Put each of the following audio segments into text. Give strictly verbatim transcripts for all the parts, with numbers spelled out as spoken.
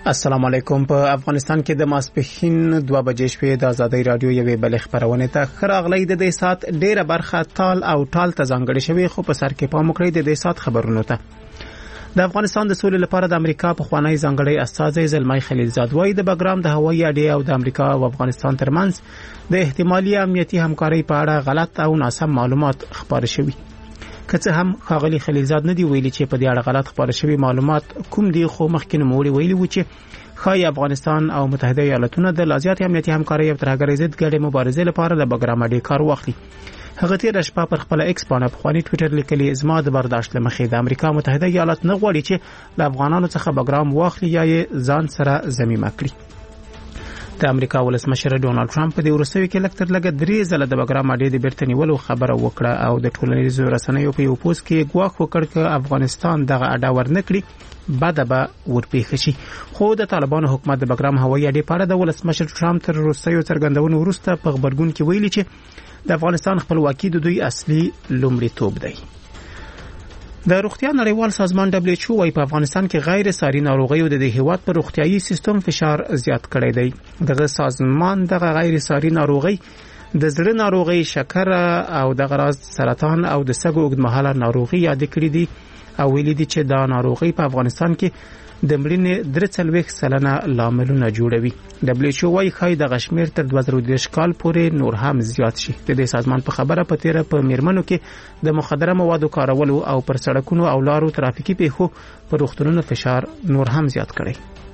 السلام علیکم. په افغانستان کې د ماسپښین دوه بجې شپې د آزادۍ رادیو یوې بلې خبرونه ته خراغلی د دې سات ډیره برخه تال او ټال ته ځانګړې شوی، خو په سر کې پام وکړئ د دې سات خبرونو ته. د افغانستان د سولې لپاره د امریکا په خوانی ځانګړی استازی زلمای خلیلزاد وایي د بګرام د هوایي اډې او د امریکا او افغانستان ترمنځ د احتمالي امنیتي همکارۍ په اړه غلط او ناسم معلومات خبر شوي. که څه هم ښاغلي خلیلزاد نه دی ویلي چې په دې اړه غلط خبر شوي معلومات کوم دي، خو مخکې نوموړي ویلي و چې ښایي افغانستان او متحده ایالاتونه د لا زیاتې امنیتي همکارۍ او ترهګرۍ ضد ګډې مبارزې لپاره د بګرام اډې کار واخلي. هغه تېره شپه پر خپله ایکس پاڼه پخواني ټویټر لیکلي زما د برداشت له مخې د امریکا متحده ایالات نه غواړي چې له افغانانو څخه بګرام واخلي یا یې ځان سره ضمیمه کړي. د امریکا ولسمشر ډونالد ټرمپ په دې وروستیو کې لږ تر لږه درې ځله د بګرام اډې د بیرته نیولو خبره وکړه او د ټولنیزو رسنیو په یو پوسټ کې ګواښ وکړ چې افغانستان دغه اډه ورنکړي بده به ورپېښه شي. خو د طالبانو حکومت د بګرام هوایي اډې په اړه د ولسمشر ټرمپ تر وروستیو څرګندونو وروسته په خبرګون کې ویلي چې د افغانستان خپلواکي د دوی اصلي لومړیتوب دی. د روغتیا نړیوال سازمان دبليو ایچ او وايي په افغانستان کې غیر ساري ناروغیو د هیواد پر روغتيایي سیستم فشار زیات کړی دی. دغه سازمان دغه غیر ساري ناروغي د زړه ناروغي، شکر او د غراز سرطان او د سږو اوږدمهاله ناروغي یاد کړې دي او ویلي دي چې دا ناروغي په افغانستان کې د مړینې درې څلوېښت سلنه لاملونه جوړوي. دبليو ایچ او وايي ښایي دغه شمېر تر دوه زره دېرش کال پورې نور هم زیات شي. د دې سازمان په خبره په تیره په میرمنو کې د مخدره موادو کارولو او پر سړکونو او لارو ترافیکي پیښو پر روغتونونو فشار نور هم زیات کړی.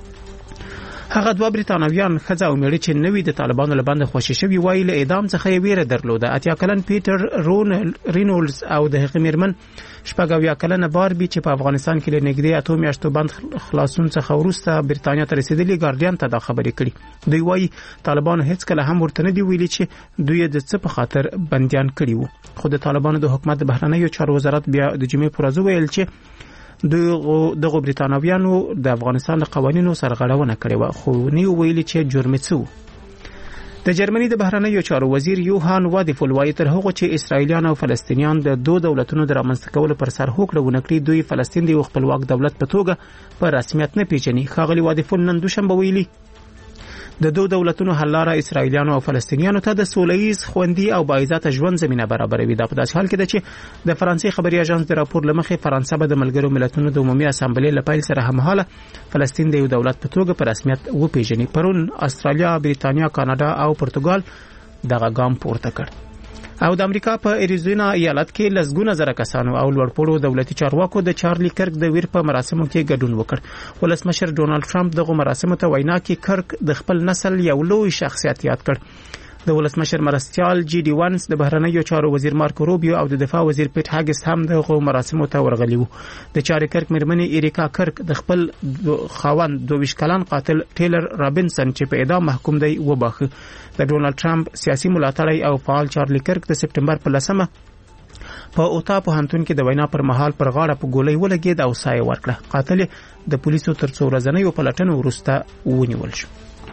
هغه دوه بریتانویان ښځه او میړه چې نوی د طالبانو له بنده خوشي شوي وایي له اعدام څخه یې ویره درلوده. اتیا کلن پیټر رون رینولز او د هغې میرمن شپږ اویا کلنه باربي چې په افغانستان کې له نږدې اتو میاشتو بند خلاصون څخه وروسته بریتانیا ته رسیدلي ګارډین ته دا خبرې کړي. دوی وایي طالبانو هیڅ کله هم ورته نه دی ویلي چې دوی د څه په خاطر بندیان کړي وو. خو د طالبانو د حکومت د بهرنیو چارو وزارت بیا د جمعې پر ورځ ویل چې دوی دغه بریتانویانو د افغانستان له قوانینو سرغړونه کړې و، خو نه ویلي چې جرم څه و. د جرمني د بهرنیو چارو وزیر یوهان وادیفول وایي تر هغه چې اسرایلیان او فلسطینیان د دوه دولتونو د رامنځته کولو پر سر هوکړه ونه کړي، دوی فلسطین د خپلواک دولت په توګه په رسمیت نه پیژني. ښاغلي وادیفول نن دوشنبه ویلي د دوه دولتونو حل لاره اسرایلیانو او فلسطینیانو ته د سولهییز خوندي او باعزته ژوند زمينه برابروي. دا په داسې حال کې ده چې د فرانسې خبري اژانس د راپور لمخې فرانسه به د ملګرو ملتونو د عمومي اسامبلې لپاره سره همحاله فلسطین د یو دولت په توګه په رسمیت وپیژني. پرون استرالیا، بریتانیا، کاناډا او پرتګال دغه ګام پورته کړ. او د امریکا په اریزونا ایالت کې لسګونه زره کسانو او لوړپوړو دولتي چارواکو د چارلی کرک د ویر په مراسمو کې ګډون وکړ. ولسمشر ډونالد ټرمپ دغه مراسمو ته وینا کې کرک د خپل نسل یو لوی شخصیت یاد کړ. د ولسمشر مرستيال جی ډي وانس، د بهرنیو چارو وزیر مارکو روبیو او د دفاع وزیر پیټ هاګس هم دغه مراسمو ته ورغلي وو. د چارې کرک میرمنې ایریکا کرک د خپل خاوند دوه ویشت کلن قاتل ټیلر رابنسن چې په اعدام محکوم دی وباخه. د ډونالد ټرمپ سیاسي ملاتړی او فعال چارلی کرک د سپټمبر په لسمه په اوتا پوهنتون کې د وینا پر مهال پر غاړه په ګولۍ ولګید او سایه ورکړه. قاتل د پولیسو تر څو ورځنیو پلټنو وروسته ونیول شو.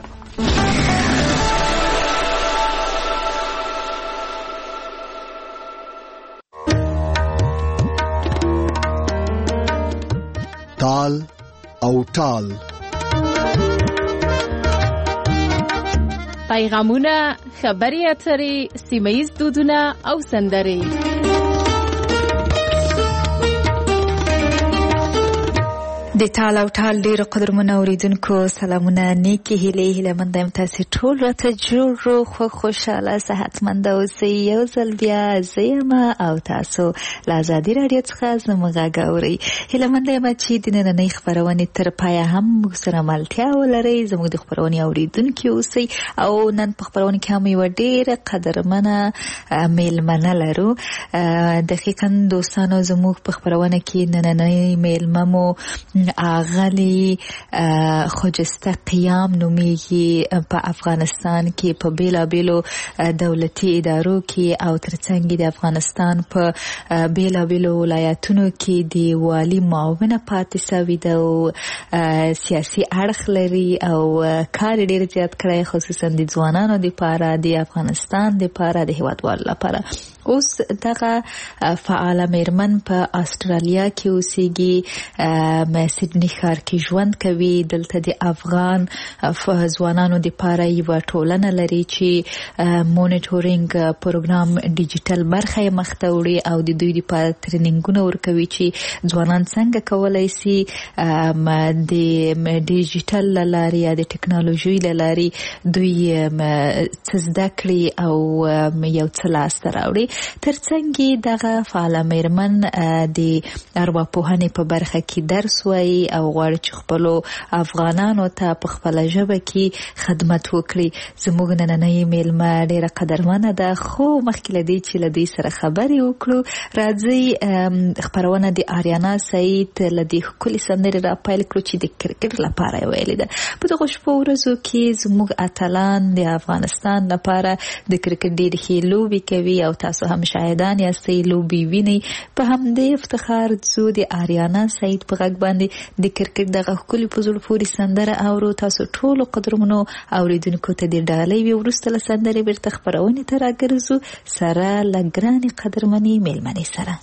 تال او ټال پیغامونه، خبري اترې، سیمه‌ییز دودونه او سندرې. د ټال او ټال ډیرو قدرمنو اوریدونکو سلامونه، نیکی هیلې هیلمند یم تاسو ټول راته جوړ خو خوشاله صحتمند اوسئ. یو ځل بیا زما او تاسو له آزادي رادیو څخه زموږ غږ اورئ. هیلمند یم چې د نننۍ خبرونې تر پایه هم موږ سره ملتیا ولرئ، زموږ د خبرونې اوریدونکي اوسئ. او نن په خبرونه کې هم یو ډیره قدرمنه میلمنه لرو. دقیقاً دوستانو زموږ په خبرونه کې نننۍ میلمه مو اغلی خجسته قیام نومیږي. په افغانستان کې په بیلا بیلو دولتي ادارو کې او ترڅنګ د افغانستان په بیلا بیلو ولایتونو کې د والی معاونه پاتې شوی ده او سیاسي اړخ لري او کار ډیر زیات کړی، خصوصا د ځوانانو لپاره، د افغانستان لپاره، د هیوادوالو لپاره. اوس دغه فعال میرمن په استرالیا کې اوسېږي. سیدنی ښار کې ژوند کوي. دلته د افغان ځوانانو د پاره یو ټولنه لري چې مونیټورینګ پروګرام ډیجیټل برخه یې مخته وړي او د دوی لپاره ټریننګونه ورکوي چې ځوانان څنګه کولای شي د ډیجیټل لارې یا د ټکنالوژي لارې دوی څه زده کړي او یو څه لاسته راوړي. ترڅنګ دغه فعاله مېرمن د ارواپوهنې په برخه کې درس وایي او غواړي چې خپلو افغانانو ته په خپله ژبه کې خدمت وکړي. زموږ نننۍ میلمه ډېره قدرمنه ده، خو مخکې له دې چې له دوی سره خبرې وکړو راځئ خپرونه د آریانا سعید له دې ښکلې سندرې راپیل کړو چې د کرکټ لپاره یې ویلې ده. په دغو شپو ورځو کې زموږ اتلان د افغانستان لپاره د کرکټ ډېرې ښې لوبې کوي او تاسو هم شاهدان یاستئ لوبې وینئ. په همدې افتخار ځو د آریانا سعید په غږ باندې د کرکټ دغه ښکلې په زړه پورې سندره اورو. تاسو ټولو قدرمنو اوریدونکو ته د ډالۍ وي. وروسته له سندرې بیرته خپرونې ته راګرځو سره له ګرانې قدرمنې میلمنې سره.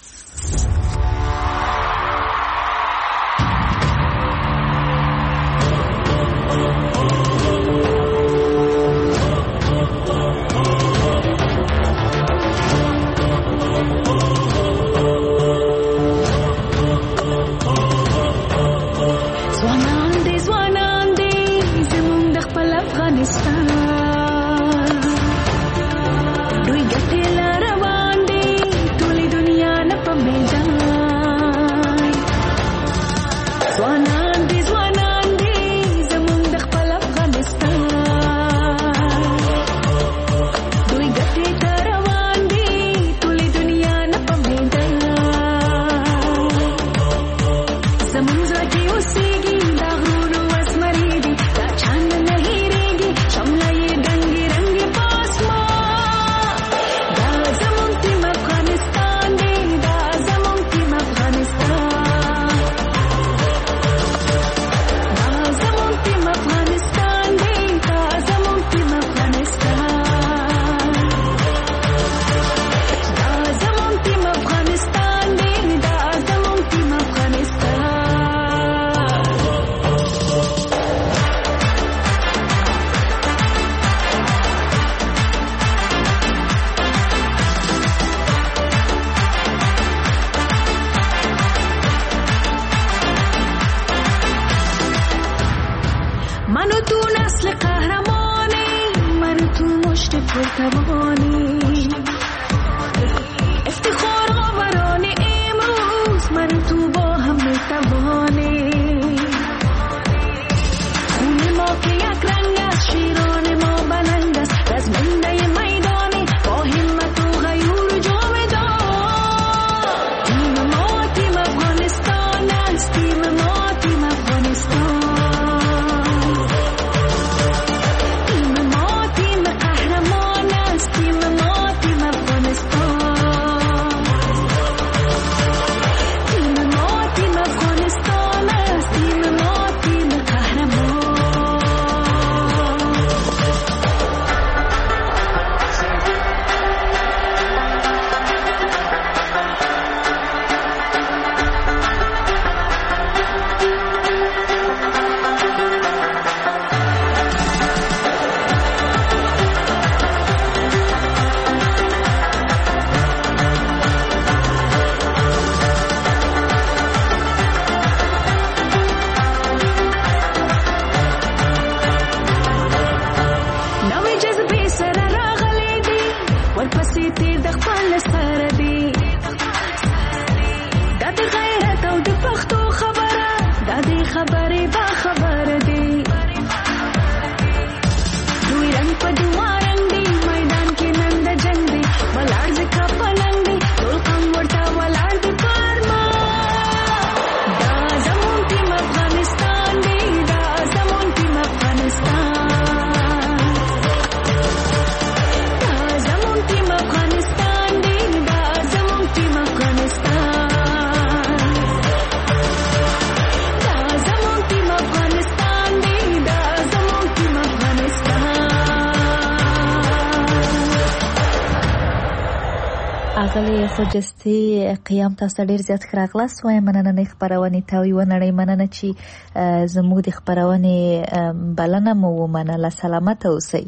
اغلی خوجستی قیام تاسو ډیر زیات راغلاست وای مننه نه خبرونه ته وی ونړی مننه چې زموږ د خبرونه بلنه مو مننه سلامت اوسئ.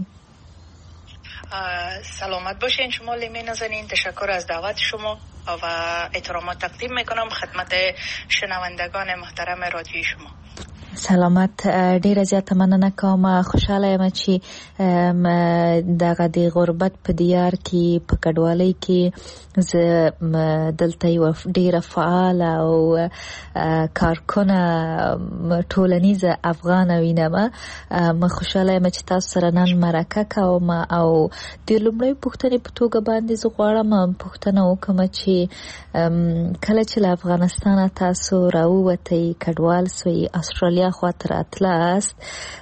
سلامت باشین شما لیمه نازنین. تشکر از دعوت شما و احترامات تقدیم میکنم خدمت شنوندگان محترم رادیوی شما. سلامت. ډیره زیاته مننه کوم. خوشاله یم چې دغه د غربت په دیار کې په کډوالۍ کې زه دلته یو ډیره فعال او کارکونه ټولنیزه افغان وینم. ما خوشاله یم چې تاسو سره نن مرکه کوم او د لومړی پوښتنې په توګه باندې زه غواړم پوښتنه وکړم چې کله چې له افغانستانه تاسو راووتئ کډوال سوئ استرالیا خواته راتلاست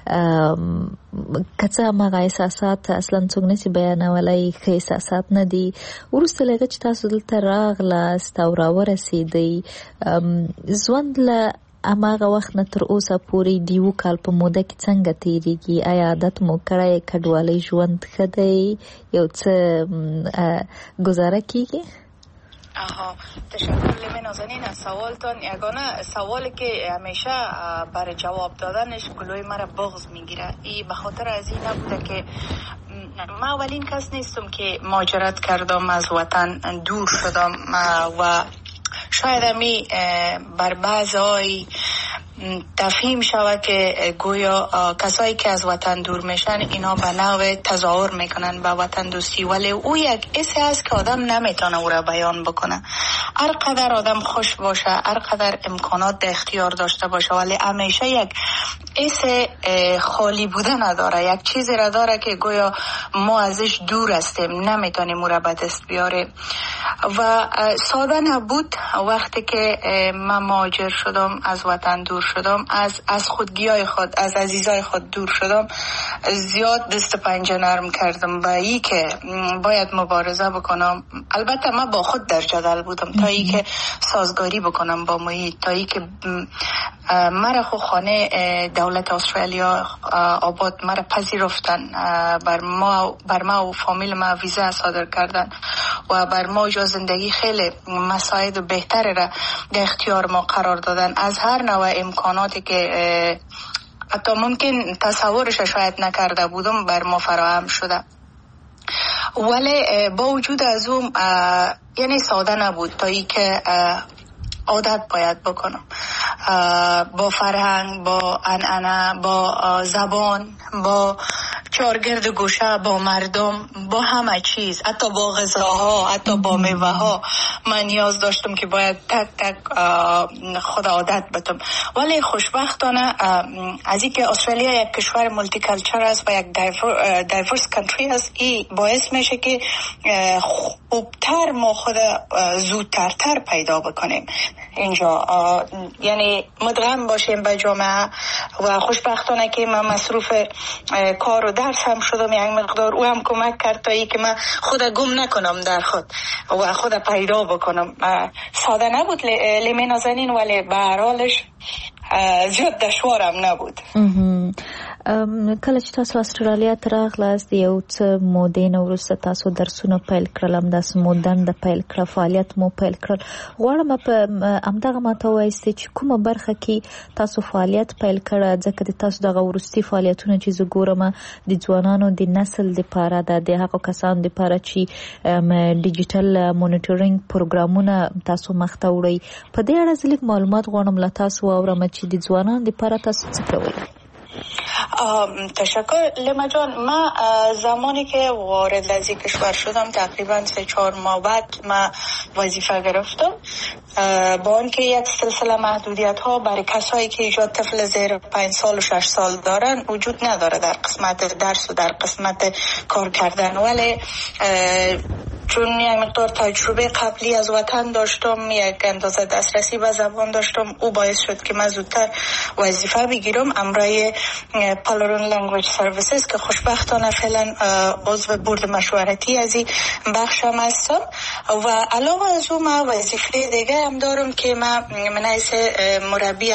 که څه هماغه احساسات اصلا څوک نشي بیانولی ښه احساسات نه دي. وروسته له هغه چې تاسو دلته راغلاست او راورسېدئ ژوند له هماغه وخت نه تر اوسه پورې د یو کال په موده کې څنګه تېرېږي؟ آیا عادت مو کړی کډوالۍ ژوند ښه دی یو څه گذاره کېږي؟ آها تشکر لیمه نازنین از سوالتان. یگانه سوالی که همیشه برای جواب دادنش گلوی مرا بغض میگیره ای به خاطر از این نبوده که ما اولین کس نیستم که مهاجرت کردم از وطن دور شدم و شاید همی بر بعضی تفهیم شود که گویا کسایی که از وطن دور میشن اینا به نوع تظاهر میکنن به وطن دوستی، ولی او یک حسی است که آدم نمیتونه او را بیان بکنه. هر قدر آدم خوش باشه، هر قدر امکانات در اختیار داشته باشه، ولی همیشه یک حس خالی بودن نداره، یک چیزی را داره که گویا ما ازش دور هستیم، نمیتونیم او را به دست بیاریم. و ساده نبود وقتی که من مهاجر شدم، از وطن دور شدم، از از خودگیای خود، از عزیزای خود دور شدم، زیاد دست پنجه نرم کردم با ای که باید مبارزه بکنم. البته من با خود در جدل بودم تا ای که سازگاری بکنم با محیط، تا ای که مرا خو خانه دولت استرالیا آباد مرا پذیرفتن، بر ما بر ما و فامیل ما ویزا صادر کردن و بر ما جا زندگی خیلی مساعد بهتری را در اختیار ما قرار دادن. از هر نوع امکاناتی که حتی ممکن تصورش شاید نکرده بودم بر ما فراهم شده، ولی با وجود از اون یعنی ساده نبود تا ای که عادت باید بکنم با فرهنگ، با عنعنه، با زبان، با چارگرد گوشه، با مردم، با همه چیز، حتی با غذاها، حتی با میوه ها من نیاز داشتم که باید تک تک خود عادت بتم. ولی خوشبختانه از این که استرالیا یک کشور مولتی کلچر است و یک دایورس کانتری است، این باعث میشه که خوبتر ما خود زودتر تر پیدا بکنیم اینجا، یعنی مدغم باشیم به جامعه. و خوشبختانه که من مصروف کار و درس هم شدم یک مقدار، او هم کمک کرد تا ای که من خود گم نکنم در خود و خود پیدا بکنم. ساده نبود لیمه نازنین، ولی به هر حالش زیاد دشوارم نبود. کله چې تاسو استرالیا ته راغلاست یو څه مودې نه وروسته تاسو درسونه پیل کړل، همداسې مو دنده پیل کړه، فعالیت مو پیل کړل. غواړم په همدغه ماته ووایاست چې کومه برخه کې تاسو فعالیت پیل کړه، ځکه د تاسو دغه وروستي فعالیتونه چې زه ګورم د ځوانانو د نسل دپاره ده، د هغو کسانو دپاره چې ډیجیټل مونیټورینګ پروګرامونه تاسو مخته وړئ. په دې اړه زه لږ معلومات غواړم له تاسو واورم چې د ځوانانو دپاره تاسو څه کوئ. تشکر لیما جان. من زمانی که وارد از این کشور شدم تقریبا سه چهار ماه بعد من وظیفه گرفتم، با آنکه یک سلسله محدودیت ها برای کسایی که ایجاد طفل زیر پنج سال و شش سال دارن وجود نداره در قسمت درس و در قسمت کار کردن، ولی چون یک مقدار تجربه قبلی از وطن داشتم، یک اندازه دسترسی به زبان داشتم، او باعث شد که من زودتر وظیفه بگیرم امرای پالارون لنگویج سرویسز که خوشبختانه فعلا عضو بورد مشورتی از این بخشم هستم. و علاوه از اون من وظیفه دیگه هم دارم که من من از مربی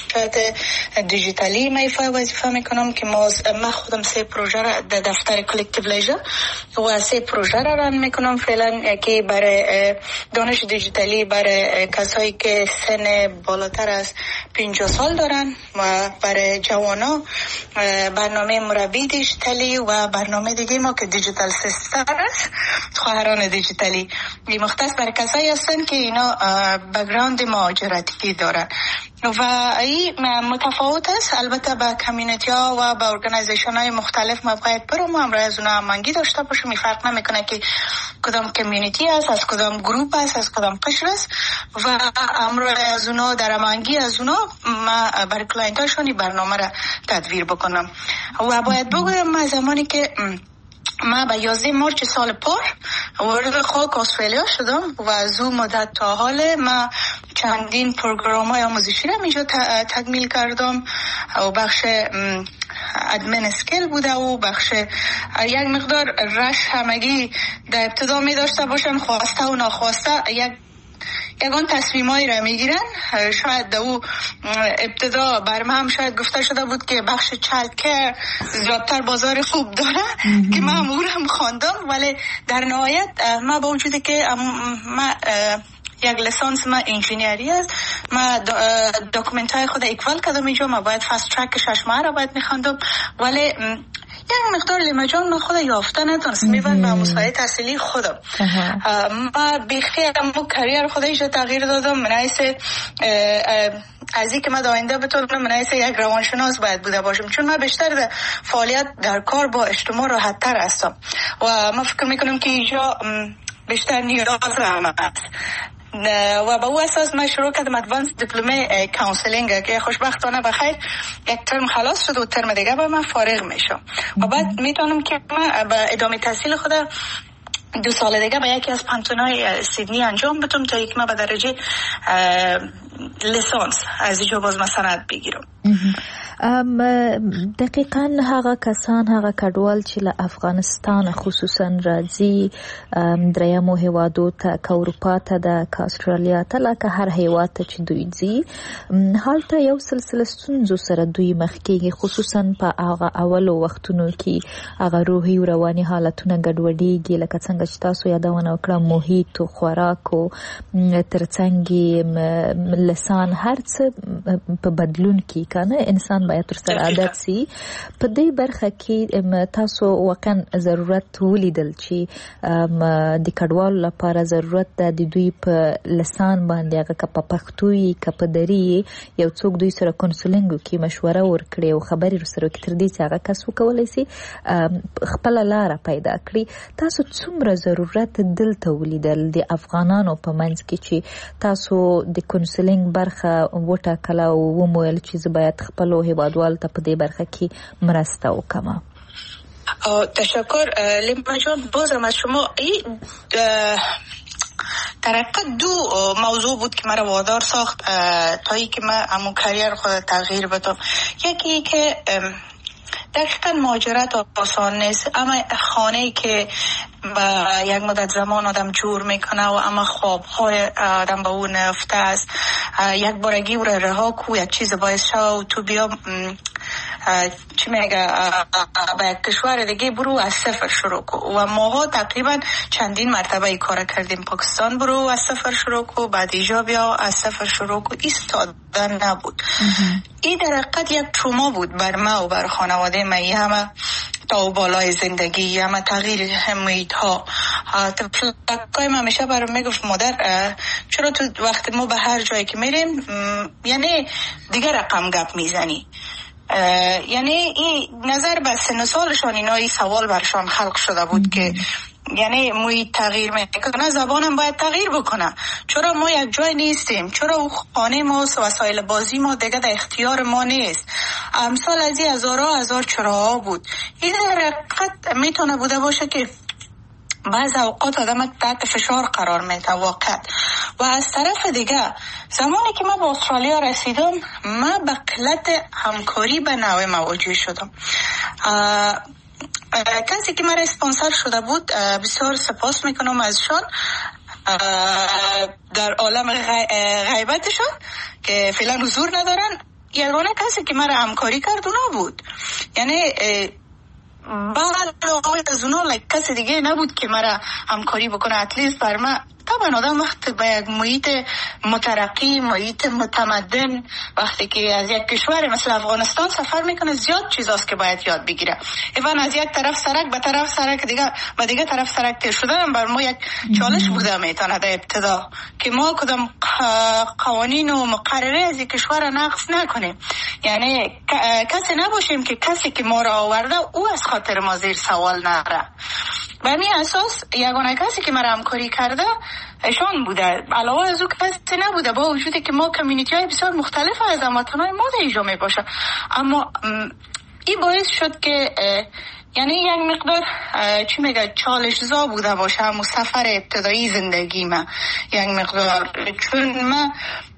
صورت دیجیتالی من وظیفه میکنم که ما من خودم سه پروژه را در دفتر کلکتیو لیژر و سه پروژه را ران میکنم فعلا. یکی برای دانش دیجیتالی برای کسایی که سن بالاتر از پنجاه سال دارن و برای جوانا برنامه مربی دیجیتالی و برنامه دیگه ما که دیجیتال سیستر است، خواهران دیجیتالی. این مختص برای کسایی هستن که اینا بک‌گراند مهاجرتی دارن و این متفاوت است. البته با کمیونیتی ها و با ارگانایزیشن های مختلف ما باید برم و همراه از اونا هماهنگی داشته باشیم. می فرق نمیکنه که کدام کمیونیتی است، از کدام گروپ است، از کدام قشر است و همراه از اونا در هماهنگی از اونا ما برای کلاینت هاشون برنامه را تدویر بکنم. و باید بگویم ما زمانی که ما به یازده مارچ سال پار وارد خاک استرالیا شدم و از اون مدت تا حال ما چندین پروگرام های آموزشی را اینجا تکمیل کردم و بخش ادمن اسکیل بوده و بخش یک مقدار رش همگی در ابتدا می داشته باشن، خواسته و ناخواسته یک یگان تصمیمایی را میگیرن. شاید دو ابتدا بر من هم شاید گفته شده بود که بخش چایلد کیر زیادتر بازار خوب داره که من امور هم خواندم، ولی در نهایت ما با وجودی که ما یک لیسانس ما انجینیری است، ما داکومنت های خود اکوال کردم اینجا، ما باید فاست ترک شش ماه را باید میخواندم، ولی یک مقدار لیمجان من خود یافته ندانست میبند به مسائل تحصیلی خودم. ما بیخی امو کریر خود ایجا تغییر دادم. من حیث از این که من داینده بتونم من حیث یک روانشناس باید بوده باشم، چون من بیشتر در فعالیت در کار با اجتماع راحت تر هستم و ما فکر میکنم که اینجا بیشتر نیاز هم است و با او اساس من شروع کردم ادوانس دیپلمه کانسلینگ که خوشبختانه بخیر یک ترم خلاص شد و ترم دیگه با من فارغ میشم و بعد میتونم که من به ادامه تحصیل خود دو سال دیگه با یکی از پانتونای سیدنی انجام بدم تا یک ما به درجه لیسانس از اینجا باز سند بگیرم. دقیقاً هغه کسان هغه کډوال چې له افغانستان خصوصا راځي دریمو هیوادو ته که اروپا ته ده که استرالیا ته لکه هر هیواد ته چې دوی ځي هلته یو سلسله ستونزو سره دوی مخ کېږي، خصوصا په هغه اولو وختونو کې هغه روحي او رواني حالتونه ګډوډېږي لکه څنګه چې تاسو یادونه وکړه محیط او خوراک او ترڅنګ لسان هر څه په بدلون کې کنه انسان باید تر سره عادت سي. په دې برخه کې تاسو واقعا ضرورت ولیدل چې د کډوالو لپاره ضرورت ده د دوی په لسان باندې هغه که په پښتو وي که په دري یو څوک دوی سره کونسلینګ وکړي، مشوره ورکړي او خبرې سره وکړي تر دې چې هغه کس وکولی سي خپله لاره پیدا کړي. تاسو څومره ضرورت دلته ولیدل د افغانانو په منځ کې چې تاسو د کونسلینګ برخه وټاکله او ومویل چې زه باید خپلو هیوادوالو ته په دې برخه کې مرسته وکړم؟ تشکر لیما جان. بازم از شما این در حقیقت دو موضوع بود که مرا وادار ساخت تا ای که من امو کریر خود تغییر بدم. یکی که دقیقا مهاجرت آسان نیست، اما خانه‌ای که با یک مدت زمان آدم جور میکنه و اما خوابهای آدم به اون نفته است، یک بارگی او را رها کو یک چیز باعث شو و تو بیا چی میگه با یک کشور دیگه برو از صفر شروع کو. و ماها تقریبا چندین مرتبه ای کار کردیم. پاکستان برو از صفر شروع کو، بعد ایجا بیا از صفر شروع کو، ایستادن نبود. این در حقیقت یک تروما بود بر ما و بر خانواده ما. ای همه تا و بالای زندگی، همه تغییر محیط ها. تفلقای ما همیشه برام میگفت مادر چرا تو وقت ما به هر جایی که میریم یعنی دیگه رقم گپ میزنی، یعنی این نظر به سن و سالشان اینا این سوال برشان خلق شده بود که یعنی محیط تغییر میکنه، زبانم باید تغییر بکنه، چرا ما یک جای نیستیم، چرا او خانه ما و وسایل بازی ما دیگه در اختیار ما نیست. امثال از این هزارها هزار چراها بود. این در حقیقت میتونه بوده باشه که بعض اوقات آدم تحت فشار قرار میده واقعا. و از طرف دیگه زمانی که من به استرالیا رسیدم من به قلت همکاری به نوع مواجه شدم. کسی که مرا اسپانسر شده بود بسیار سپاس میکنم ازشان در عالم غیبتشان که فعلا حضور ندارن. یگانه کسی که مرا همکاری کرد اونا بود. یعنی بعد از اونا کسی دیگه نبود که مرا همکاری بکنه. اتلیست بر من طبعا آدم وقتی به یک محیط مترقی، محیط متمدن، وقتی که از یک کشور مثل افغانستان سفر میکنه زیاد چیزاست که باید یاد بگیره. ایوان از یک طرف سرک به طرف سرک دیگه به دیگه طرف سرک تیر شدن بر ما یک چالش بوده میتونه در ابتدا که ما کدام قوانین و مقرره از یک کشور نقض نکنیم. یعنی کسی نباشیم که کسی که ما را آورده او از خاطر ما زیر سوال نره. به همین اساس یگانه کسی که مرا همکاری کرده ایشان بوده. علاوه از او کسی نبوده، با وجودی که ما کمیونیتی های بسیار مختلف از هموطنان ما در اینجا می باشه. اما این باعث شد که یعنی یک مقدار چی میگه چالش‌زا بوده باشه همون سفر ابتدایی زندگی من یک مقدار، چون من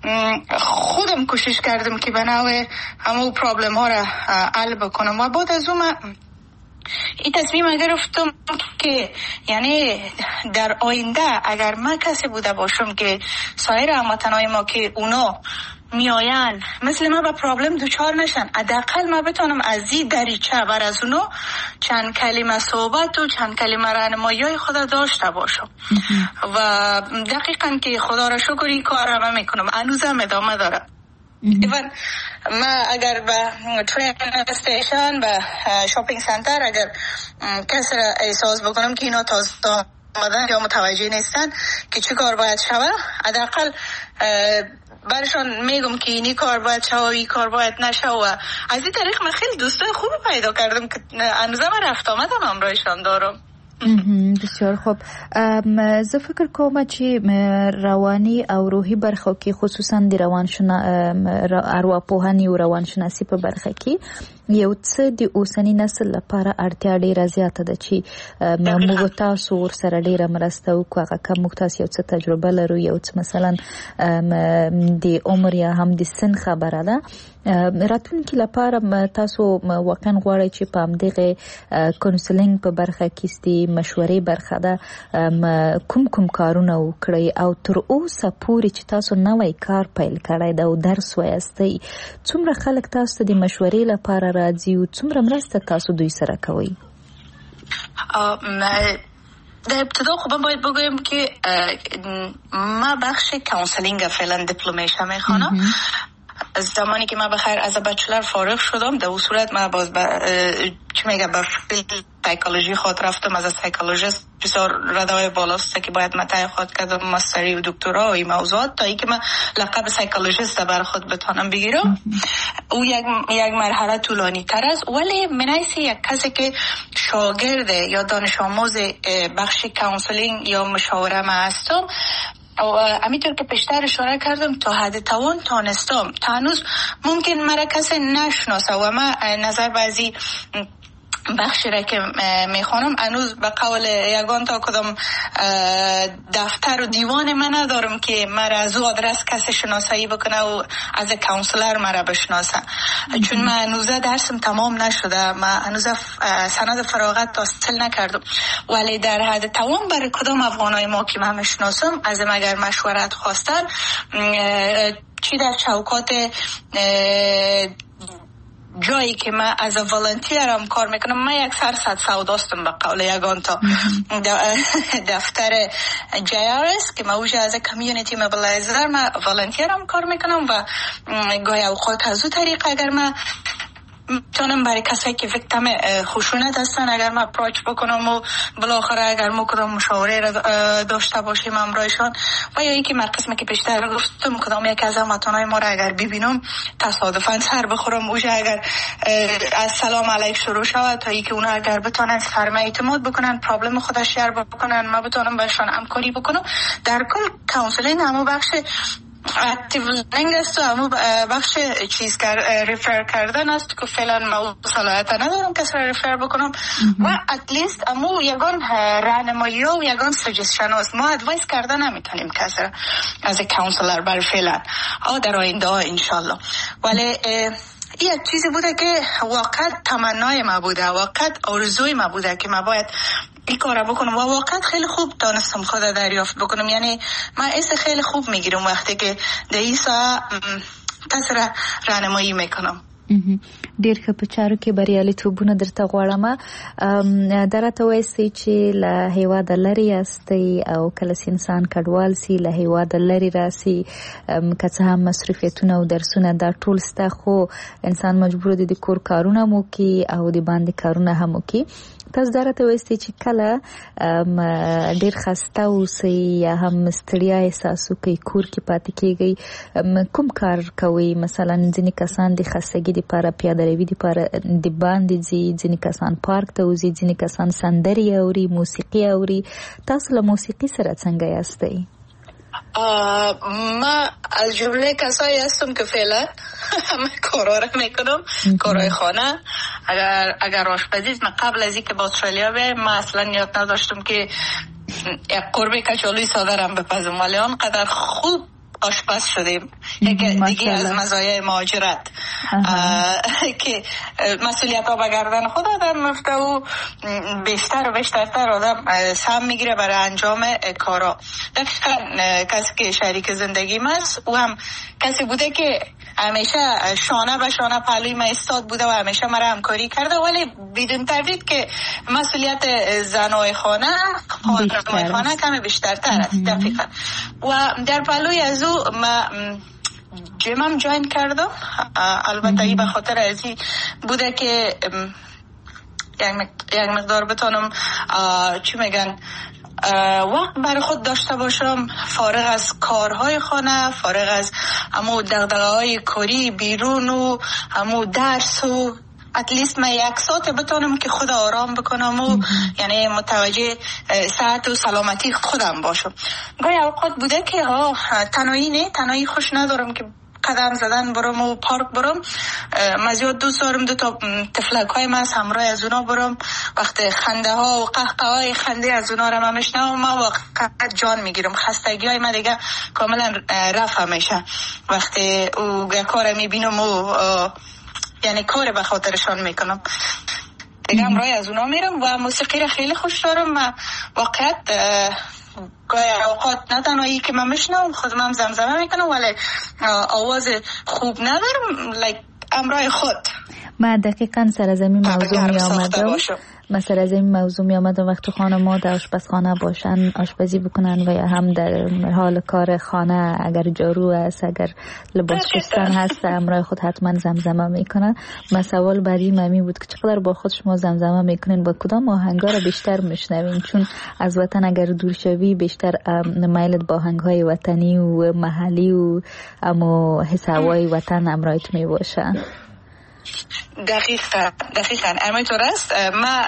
خودم کوشش کردم که به نوع همون پرابلم ها را حل بکنم و بعد از اون من این تصمیم گرفتم که یعنی در آینده اگر من کسی بوده باشم که سایر هموطنای ما که اونا میاین مثل ما به پرابلم دوچار نشن، حداقل ما بتونم از این دریچه بر از اونا چند کلمه صحبت و چند کلمه راهنمایی خدا داشته باشم. و دقیقاً که خدا را شکر این کار را من میکنم، هنوزم ادامه داره. ایوان ما اگر به ترین استیشن به شاپینگ سنتر اگر کسی را احساس بکنم که اینا تازه آمدن یا متوجه نیستن که چه کار باید شوه، حداقل برشان میگم که اینی کار باید شوه و این کار باید نشوه. از این طریق من خیلی دوستای خوبی پیدا کردم که هنوزم رفت آمدم همراهشان دارم. بسیار خوب. زه فکر کوم چې رواني او روحي برخه کې خصوصا د روانشنا ارواپوهنې او روانشناسي په برخه کې یو څه د اوسنی نسل لپاره اړتیا ډیره زیاته ده چې موږ تاسو ورسره ډیره مرسته وکړو. هغه کوم موږ تاسو یو څه تجربه لرو، یو څه مثلا د عمر یا هم د سن خبره ده، راتلونکي لپاره تاسو واقعا غواړئ چې په همدغه کونسلینګ په برخه کې ستې مشورې برخه ده کوم کوم کارونه وکړئ او تر اوسه پورې چې تاسو نوی کار پیل کړی ده او درس وایستی، څومره خلک تاسو ته د مشورې لپاره راځي او څومره مرسته تاسو دوی سره کوئ؟ در ابتدا خوبا باید بگویم که ما بخش کانسلینگ فعلا دیپلومیشن میخوانم. زمانی که من بخیر از بچلر فارغ شدم در اون صورت من باز با چی میگه با فیلد سایکولوژی خود رفتم. از سایکولوژیست بسیار ردای بالاست که باید متای خود کردم ماستری و دکترا و این موضوعات تا ای که من لقب سایکولوژیست بر خود بتانم بگیرم. او یک یک مرحله طولانی تر است، ولی منایسی یک کسی که شاگرد یا دانش آموز بخش کانسلینگ یا مشاوره ما هستم او همینطور که پیشتر اشاره کردم تا حد توان تانستم تا هنوز ممکن مرا کسی نشناسه و من نظر بعضی بخشی را که میخوانم هنوز به قول یگان تا کدام دفتر و دیوان من ندارم که مرا از او آدرس کسی شناسایی بکنه و از کانسلر مرا بشناسه، چون من هنوز درسم تمام نشده، من هنوز سند فراغت حاصل نکردم. ولی در حد توان برای کدام افغانای ما که من میشناسم از اگر مشورت خواستن چی در چوکات جایی که من از والنتیرم کار میکنم، من یک سر صد سوداستم به قول یگان تا دفتر جی آر اس که من اوجه از کمیونیتی موبیلایزر من والنتیرم کار میکنم و گاهی اوقات از او طریق اگر من میتونم برای کسایی که ویکتیم خشونت هستن اگر من اپروچ بکنم و بالاخره اگر ما کدام مشاوره را داشته باشیم همراهشان، و یا اینکه من قسمی که پیشتر گفتم کدام یک از هموطنای ما را اگر ببینم تصادفاً سر بخورم اوجه اگر از سلام علیک شروع شود تا اینکه اونا اگر بتونن فرم اعتماد بکنن پرابلم خودش شیر بکنن ما بتونم برشان همکاری بکنم. در کل کانسلینگ همو بخش اکتیو لرنینگ است و همو بخش چیز کر ریفر کردن است که فعلا ما صلاحیت ندارم کسی را ریفر بکنم و اتلیست همو یگان راهنمایی و یگان سجستشن است. ما ادوایس کردن نمیتونیم کسی را از کانسلر بر فعلا او در آینده ها انشالله. ولی این یک چیزی بوده که واقعا تمنای ما بوده، واقعا آرزوی ما بوده که ما باید این کار بکنم و واقعا خیلی خوب دانستم خدا دریافت بکنم. یعنی من ایسا خیلی خوب میگیرم وقتی که در ایسا تاسو را راهنمایی میکنم. ډیر ښه، په چارو کې بریالیتوبونه درته غواړم. دا راته وایئ چې له هیواده لرې یاستئ او کله چې انسان کډوال سي له هیواده لرې راسي، که څه هم مصروفیتونه او درسونه دا ټول سته، خو انسان مجبور دی د کور کارونه هم وکړي او د باندې کارونه هم وکړي. تاسو دا راته وایئ چې کله ډیر خسته اوسئ یا هم ستړیا احساس وکړئ، کور کې پاتې کېږئ، کوم کار کوئ؟ مثلا ځینې کسان د خستګي دپاره پیاده روي دپاره د باندې ځي، ځینې کسان پارک ته وځي، ځینې کسان سندرې اوري، موسیقي اوري. تاسو له موسیقي سره څنګه یاستئ؟ ما از جمله کسایی هستم که فعلا همه کارا را میکنم، کارهای خانه. اگر اگر آشپزی، من قبل از اینکه با استرالیا بیایم ما اصلا نیت نداشتم که یک قرمه کچالوی ساده را بپزم، ولی آنقدر خوب آشپز شدیم. یکی دیگه از مزایای مهاجرت که مسئولیت ها به گردن خود آدم میفته و بیشتر و بیشترتر آدم سهم میگیره برای انجام کارا. دقیقا کسی که شریک زندگیم است او هم کسی بوده که همیشه شانه به شانه پهلوی من استاد بوده و همیشه مرا همکاری کرده، ولی بدون تردید که مسئولیت زنای خانه خانه خانه کمی بیشترتر است. دقیقا. و در پهلوی از او ما جیمم جوین کردم. البته ای به خاطر از این بوده که یک مقدار بتونم چی میگن وقت برای خود داشته باشم، فارغ از کارهای خانه، فارغ از همو دغدغه‌های کاری بیرون و همو درس و اتلیست من یک ساعت بتونم که خود آرام بکنم و یعنی متوجه صحت و سلامتی خودم باشم. گاهی اوقات بوده که ها تنهایی نه، تنهایی خوش ندارم که قدم زدن برم و پارک برم. من زیاد دوست دارم دو تا تفلک های من همراه از اونا برم. وقت خنده ها و قهقه های خنده از اونا رو من میشنم، من واقعا جان میگیرم. خستگی های من دیگه کاملا رفت همیشه وقتی او کار میبینم و یعنی کار به خاطرشان میکنم دیگه همراه از اونا میرم. و موسیقی رو خیلی خوش دارم. من واقعا گاهی اوقات نه تنهایی که من میشنم خودم هم زمزمه میکنم، ولی آواز خوب ندارم لایک همراه خود. من دقیقاً سر از این موضوع می آمدم من سر از این موضوع می آمدم وقت خانم‌ها در آشپزخانه باشن، آشپزی بکنن و یا هم در حال کار خانه اگر جارو است، اگر لباس شستن هست، همراه خود حتما زمزمه میکنن. من سوال بعدی ممی بود که چقدر با خود شما زمزمه میکنین، با کدام آهنگا رو بیشتر میشنوین؟ چون از وطن اگر دور شوی بیشتر میلت با آهنگ‌های وطنی و محلی و اما حس هوای وطن همراهت میباشه. دقیقا دقیقا همینطور است. ما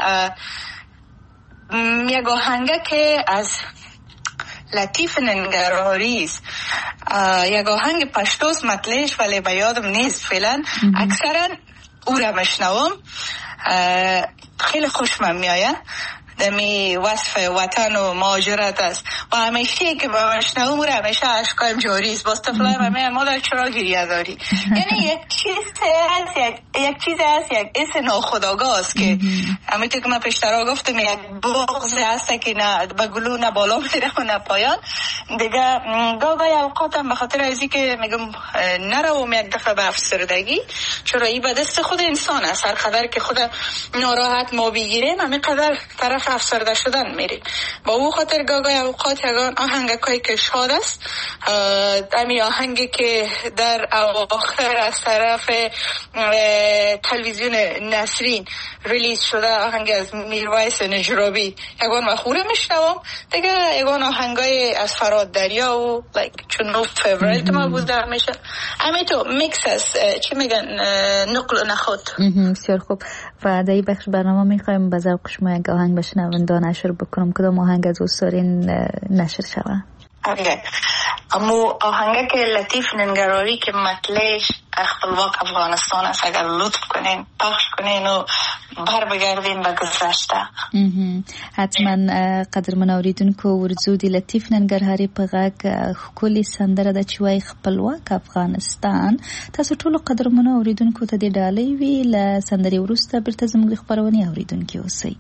یک آهنگه که از لطیف ننگرهاری است، یک آهنگ پشتوست مطلعش ولی به یادم نیست فعلا. اکثرا او را میشنوم، خیلی خوشم میآید. دمی وصف وطن و مهاجرت است و همیشه که با مشنوم رو همیشه اشکایم جاری است. باز طفلای من میگن مادر چرا گریه داری؟ یعنی یک چیز هست، یک, یک چیز هست، یک حس ناخودآگاه است که همینطور که من پیشتر گفتم یک بغض هست که نه به گلو نه بالا میره و نه پایان. دیگه گاهی اوقاتم به خاطر ازی که میگم نروم یک دفعه به افسردگی، چرا این به دست خود انسان است. هر قدر که خود ناراحت ما بگیریم همین قدر طرف افسرده شدن میریم. با او خاطر گاهی اوقات یگان آهنگایی که شاد است، امی آهنگی که در اواخر از طرف تلویزیون نسرین ریلیز شده، آهنگ از میرویس نجرابی، یگان مخوره میشنوم. دیگه یگان آهنگای از فراد دریا و لایک چون نو فیوریت ما بوده همیشه. امی تو میکس است، چی میگن، نقل و نخود. بسیار خوب. و در این بخش برنامه میخوایم به ذوق شما یک آهنگ بشنوندان نشر بکنم. کدام آهنگ از دوستارین نشر شود؟ اوکی. اما آهنگ که لطیف ننگراری که مطلعش خپلواک افغانستان است، اگر لطف کنین پخش کنین و بر بگردین به گذشته. حتما. قدرمن اوریدونکو ورزو دی لطیف ننګرهاري په غږ ښکلې سندره ده چې وایي خپلواک افغانستان. تاسو ټولو قدرمن اوریدونکو ته د ډالۍ وی له سندرې وروسته بیرته زموږ خپرونې اوریدونکي اوسئ.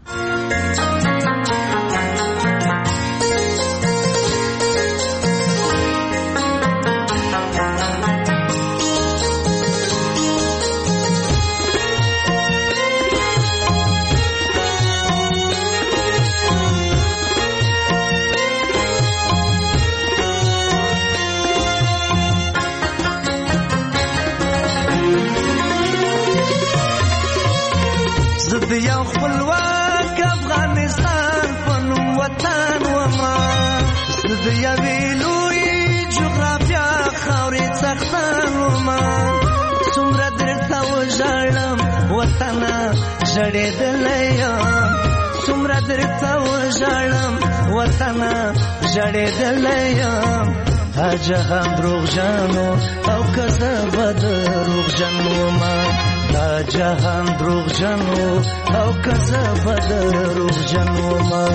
خپلواک افغانستان په نوم وطن وما زه د یوې لویې جغرافیا خاورې څښتن وما څومره درته وژاړم وطنه ژړېدلی یم څومره درته وژاړم وطنه ژړېدلی یم دا جهان دروغجنو او که زه به دروغجن ومه دا جهان دروغجنو او که زه به دروغجن ومه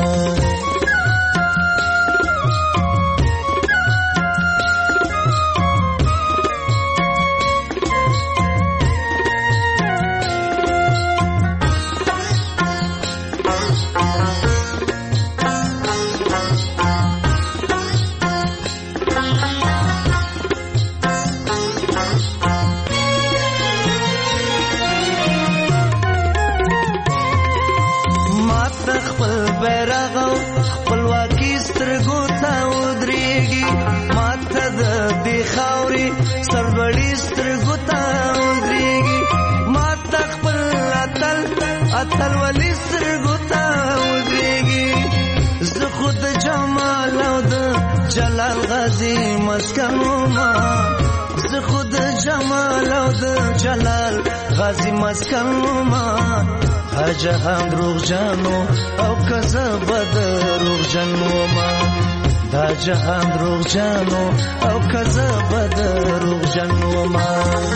سربړی سترګو ته ودرېږي ما ته خپل اتل اتل ولي سترګو ته ودرېږي زه خو د جمال او د جلال غازي مسکن وما زه خو د جمال او د جلال غازي مسکن وما دا جهان دروغجنو او که زه به دروغجن وما دا جهان دروغجنو او که زه به دروغجن وما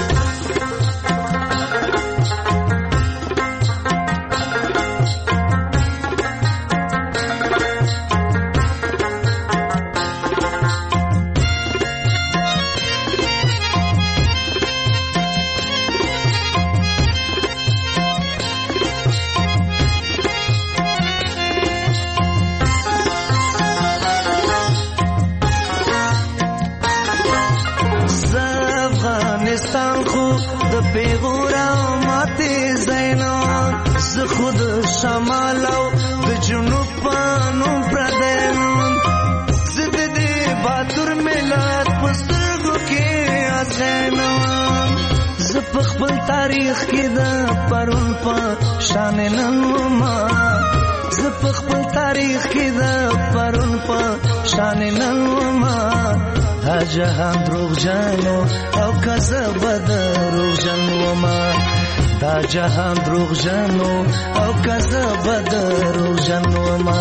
خود شمال او د جنوب پانو پردین زد دی باتور ملت پسترگو کی ازینم زپ خپل تاریخ کی دا پرون پا شان ننوما زپ خپل تاریخ کی دا پرون پا شان ننوما دا جهان دروغ جانو او کذب دروغ جنوما دا جهان دروغ جنو او کذب دروغ جنوما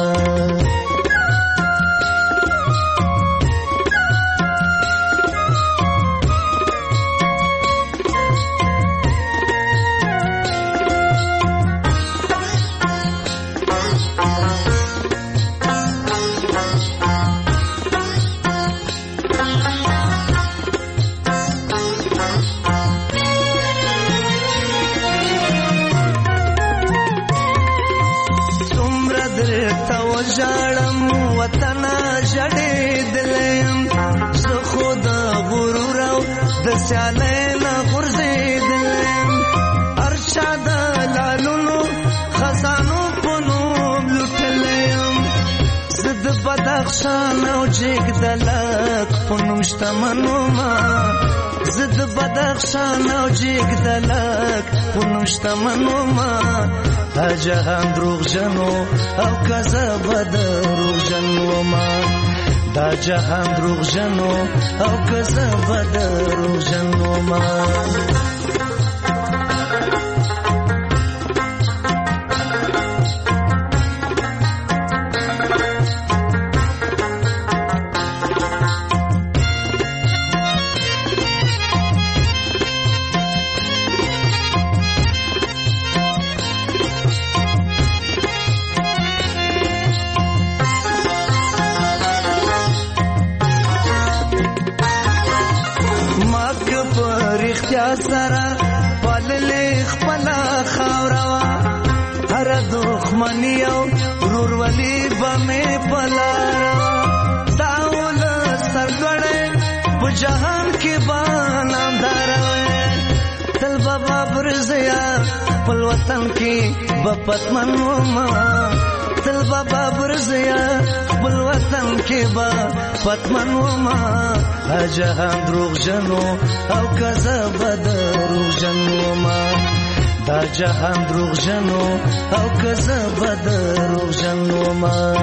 جړم وطن جړې دلم زه خود غرور او د سیالې نه غرزې دلم ارشاد لالونو خزانو پونو لټلم زد بدخشان او جګ دلک پونو شتمنو ما زد بدخشان او جګ دلک پونو شتمنو ما دا جهان دروغ جنو او کذب دروغ جنو ما دا جهان دروغ جنو او کذب دروغ جنو ما سره پاللې خپل خاوروا هر دښمنی او ورورولي بمې پلاروا داول سرګړې په جهان کې بانام داروي تل بابا برزیا په وطن کې بپتمن ما تل بابا برزیا په وطن کې با پتمن ما جهان دروغ جنو او کذب دروغ جنو ما دا جهان دروغ جنو او کذب دروغ جنو ما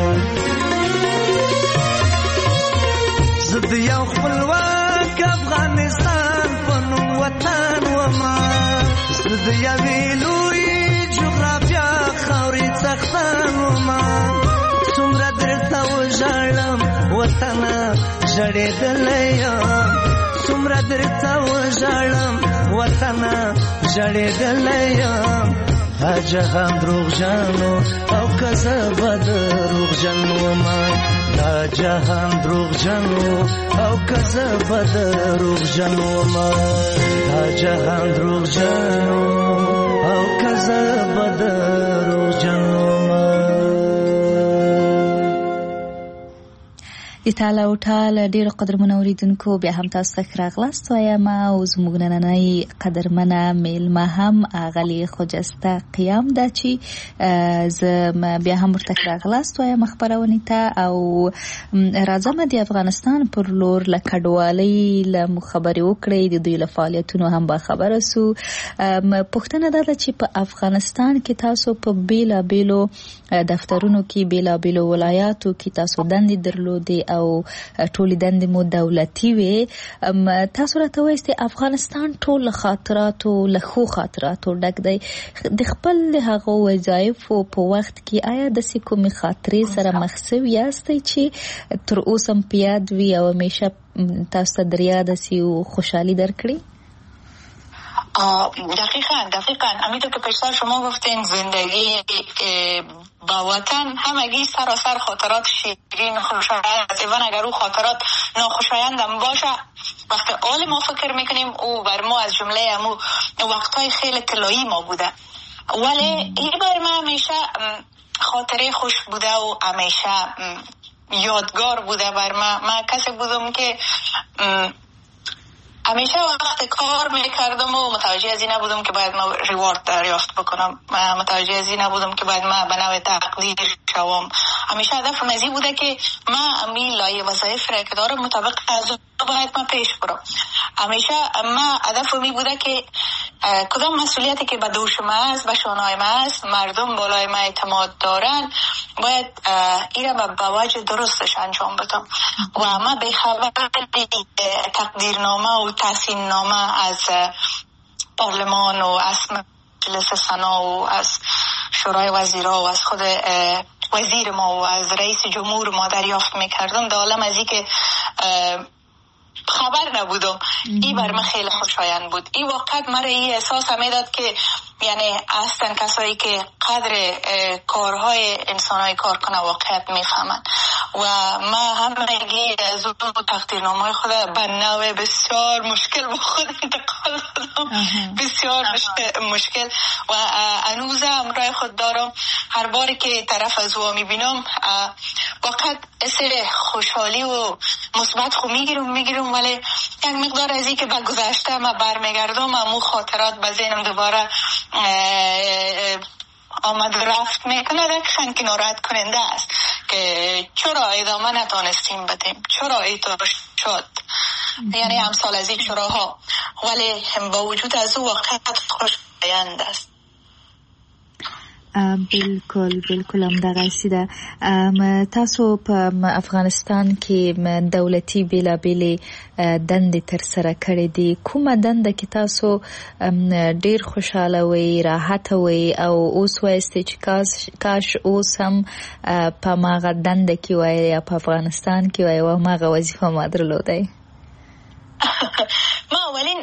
زد یو خپلواک افغانستان پنوم وطن وما زد یوی لوی جغرافیا خاوری څښتن وما څومره درته وژاړم وطنه ژړېدلی یم څومره درته وژاړم وطنه ژړېدلی یم دا جهان دروغجنو او کذب دروغجن وما دا جهان دروغجنو او کذب دروغجن وما دا جهان دروغجنو او کذب دروغجن وما د تعالی او تعالی ډیر قدرمن اوریدونکو بیا هم تاسو ته راغلاست وایم او زموږ نننۍ قدرمنه میلمه هم اغلی خجسته قیام ده چې زه بیا هم ورته راغلاست وایم خبرونه ته او راځم د افغانستان پر لور له کډوالۍ له خبرې وکړې د دوی له فعالیتونو هم با خبره سو پښتنه ده چې په افغانستان کې تاسو په بیلا بیلو دفترونو کې بیلا بیلو ولایاتو کې تاسو دندې درلودي او ټول دندې مو دولتي وي تاسو راته وایي افغانستان ټول خاطراتو له خو خاطراتو ډک دی د خپل هغه وظایف په وخت کې آیا د کومې خاطرې سره مخ شوي یاستئ چې تر اوسه په یاد وي او همیشه تاسو ته در یاد شي او خوشحالي درکړي؟ دقیقاً دقیقاً همینطور که پیشتر شما گفتین زندگی با وطن همگی سراسر خاطرات شیرین خوشایند است. ایوان اگر او خاطرات ناخوشایند هم باشه وقتی آل ما فکر میکنیم او بر ما از جمله امو وقتهای خیلی طلایی ما بوده ولی این بر ما همیشه خاطره خوش بوده و همیشه یادگار بوده بر ما. من کسی بودم که همیشه وقت کار میکردم و متوجه از این نبودم که باید ما ریوارد دریافت بکنم، متوجه از این نبودم که باید ما به نوع تقدیر شوم. همیشه هدفم از این بوده که ما امی لایه وظایف را که دارم مطابق از باید ما پیش برم. همیشه ما هدفم این بوده که کدام مسئولیتی که به دوش ما است، به شانهای ما است، مردم بالای ما اعتماد دارن، باید این را به وجه درستش انجام بدم. و ما به خبر تقدیرنامه و تحسین نامه از پارلمان و از مجلس سنا و از شورای وزیرا و از خود وزیر ما و از رئیس جمهور ما دریافت میکردم. دالم از این که خبر نبودم. این بر من خیلی خوشایند بود. این وقت مرا این احساس میداد که یعنی اصلا کسایی که قدر کارهای انسانهای کار کنه واقعیت میفهمن و ما همگی از اون تقدیرنامه خود به نوع بسیار مشکل با خود انتقال دادم. بسیار مشکل و هنوز همراه خود دارم. هر باری که طرف از او میبینم واقعا اصل خوشحالی و مثبت خو میگیرم میگیرم ولی یک مقدار از این که به گذشته ما برمیگردم امو خاطرات به ذهنم دوباره آمد و رفت میکنه. دقیقاً که ناراحت کننده است که چرا ادامه نتانستیم بدیم، چرا ایتو شد، یعنی امثال از این چراها، ولی با وجود از او واقعا خوشایند است. بالکل بالکل هم دغه سیده. تاسو په افغانستان کې دولتي بیلابېلې دندې تر سره کړې دي. کومه دنده کې تاسو ډیر خوشاله وئ، راحته وئ او اوس وایستئ چې کاش اوس هم په هماغه دنده کې وای یا په افغانستان کې وای او هماغه وظیفه ما درلودی؟ ما اولین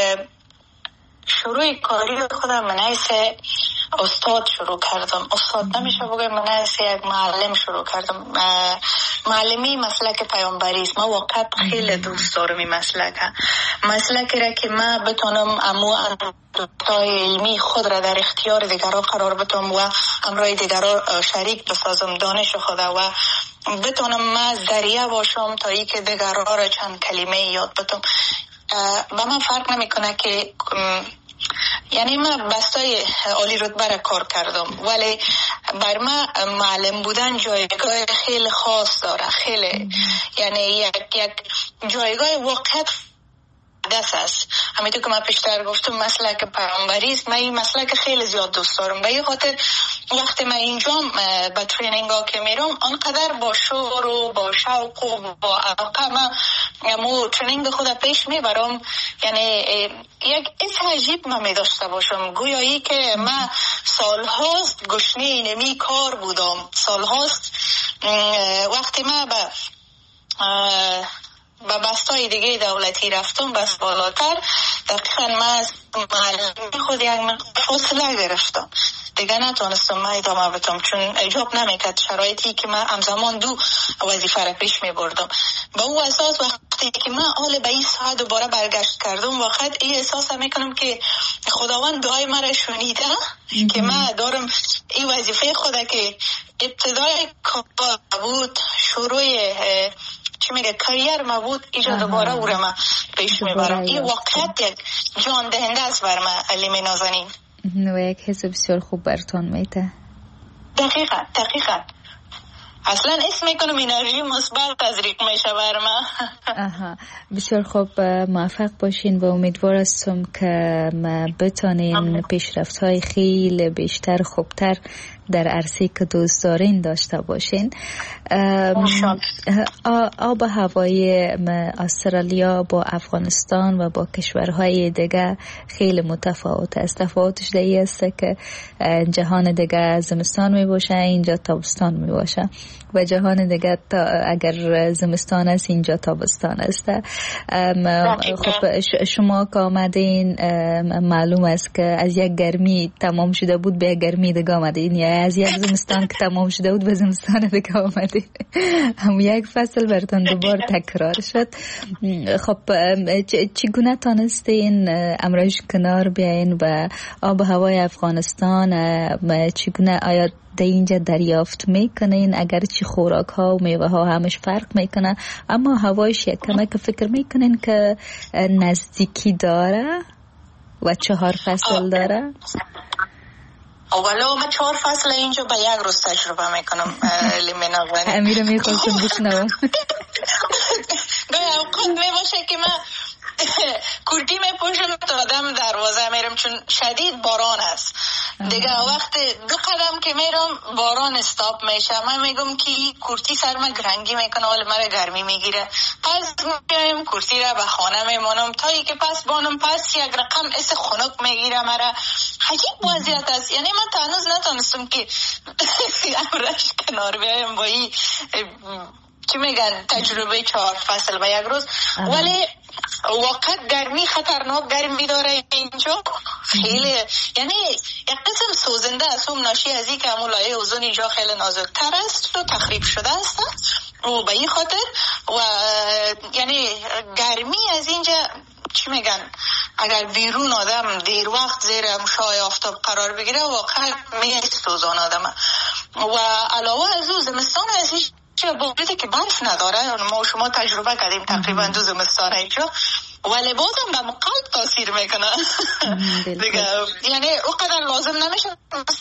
شروع کاری خودم من حیث استاد شروع کردم. استاد نمیشه بگم، من حیث یک معلم شروع کردم. معلمی مسلک پیامبری است. ما واقعا خیلی دوست دارم این مسلک. مسلکی را که ما بتونم امو اندوتای علمی خود را در اختیار دیگران قرار بدم و امرای دیگران شریک بسازم دانش خود و بتونم ما ذریعه باشم تا ای که دیگران را چند کلمه یاد بدم. با من فرق نمیکنه که یعنی من بستای عالی رتبه را کار کردم ولی بر من معلم بودن جایگاه خیلی خاص داره. خیلی یعنی یک یک جایگاه واقعیت مقدس است. همینطور که من پیشتر گفتم مسلک پیامبری است. من این مسلک خیلی زیاد دوست دارم. به این خاطر وقتی من اینجا به ترینینگ ها که میرم آنقدر با شور و با شوق و با علاقه من مو ترینینگ خود پیش میبرم. یعنی یک حس عجیب من می داشته باشم، گویایی که من سالهاست گشنه اینمی کار بودم. سالهاست وقتی من به به بستای دیگه دولتی رفتم بس بالاتر، دقیقا من از معلمی خود یک فاصله گرفتم دیگه، نتونستم من ادامه بدم چون اجاب نمیکرد شرایطی که من همزمان دو وظیفه را پیش می بردم. با اون اساس وقتی که من حال به این ساعت دوباره برگشت کردم واقعا این احساس میکنم که خداوند دعای مرا شنیده که من دارم این وظیفه خود که ابتدای کار بود، شروع چی میگه کریر ما بود، ایجا دوباره او را من پیش میبرم. این واقعیت یک جان دهنده است بر من علیم نازنین و یک حس بسیار خوب برتون میته. دقیقا دقیقا اصلا اسم میکنم انرژی مثبت تزریق میشه بر من. آها بسیار خوب، موفق باشین و امیدوار هستم که بتانین پیشرفت های خیلی بیشتر خوبتر در عرصه که دوست دارین داشته باشین. آب هوای استرالیا با افغانستان و با کشورهای دیگه خیلی متفاوت است. تفاوتش در این است که جهان دیگه زمستان می باشه، اینجا تابستان می باشه و جهان دیگه تا اگر زمستان است اینجا تابستان است. خب شما که آمدین معلوم است که از یک گرمی تمام شده بود به یک گرمی دیگه آمدین، یا از یک زمستان که تمام شده بود به زمستان دیگه آمدین. هم یک فصل براتون دوباره تکرار شد. خب چگونه تانستین امروز کنار بیاین و آب هوای افغانستان چگونه آیا در اینجا دریافت میکنین؟ اگر چی خوراک ها و میوه ها همش فرق میکنه اما هوایش یک کمه که فکر میکنین که نزدیکی داره و چهار فصل داره؟ اولا من چهار فصل اینجا به یک روز تجربه میکنم. لیمنا غنی امیره میخواستم بشنوم. گاهی اوقات میباشه که من کورتی میپوشم تا آدم دروازه میرم چون شدید باران است دیگه. وقت دو قدم که میرم باران استاپ میشه، من میگم که کورتی سرم گرنگی میکنه ولی مرا گرمی میگیره، پس میایم کورتی را به خانه میمانم تا ای که پس بانم پس یک رقم اس خنک میگیره مرا. عجیب وضعیت است. یعنی من تا هنوز نتونستم که امرش کنار بیایم با این چی میگن تجربه چهار فصل به یک روز. ولی واقعا گرمی خطرناک گرمی داره اینجا خیلی، یعنی یک قسم سوزنده است. اون ناشی از این که همون لایه اوزون اینجا خیلی نازکتر است و تخریب شده است و به این خاطر و یعنی گرمی از اینجا چی میگن اگر بیرون آدم دیر وقت زیر مشعاع آفتاب قرار بگیره واقعا میسوزان آدم. و علاوه از اون زمستان از هیچ بوده که برف نداره، ما شما تجربه کردیم تقریبا دو زمستان اینجا، ولی بازم به قلب تاثیر میکنه دیگه. یعنی اونقدر لازم نمیشه.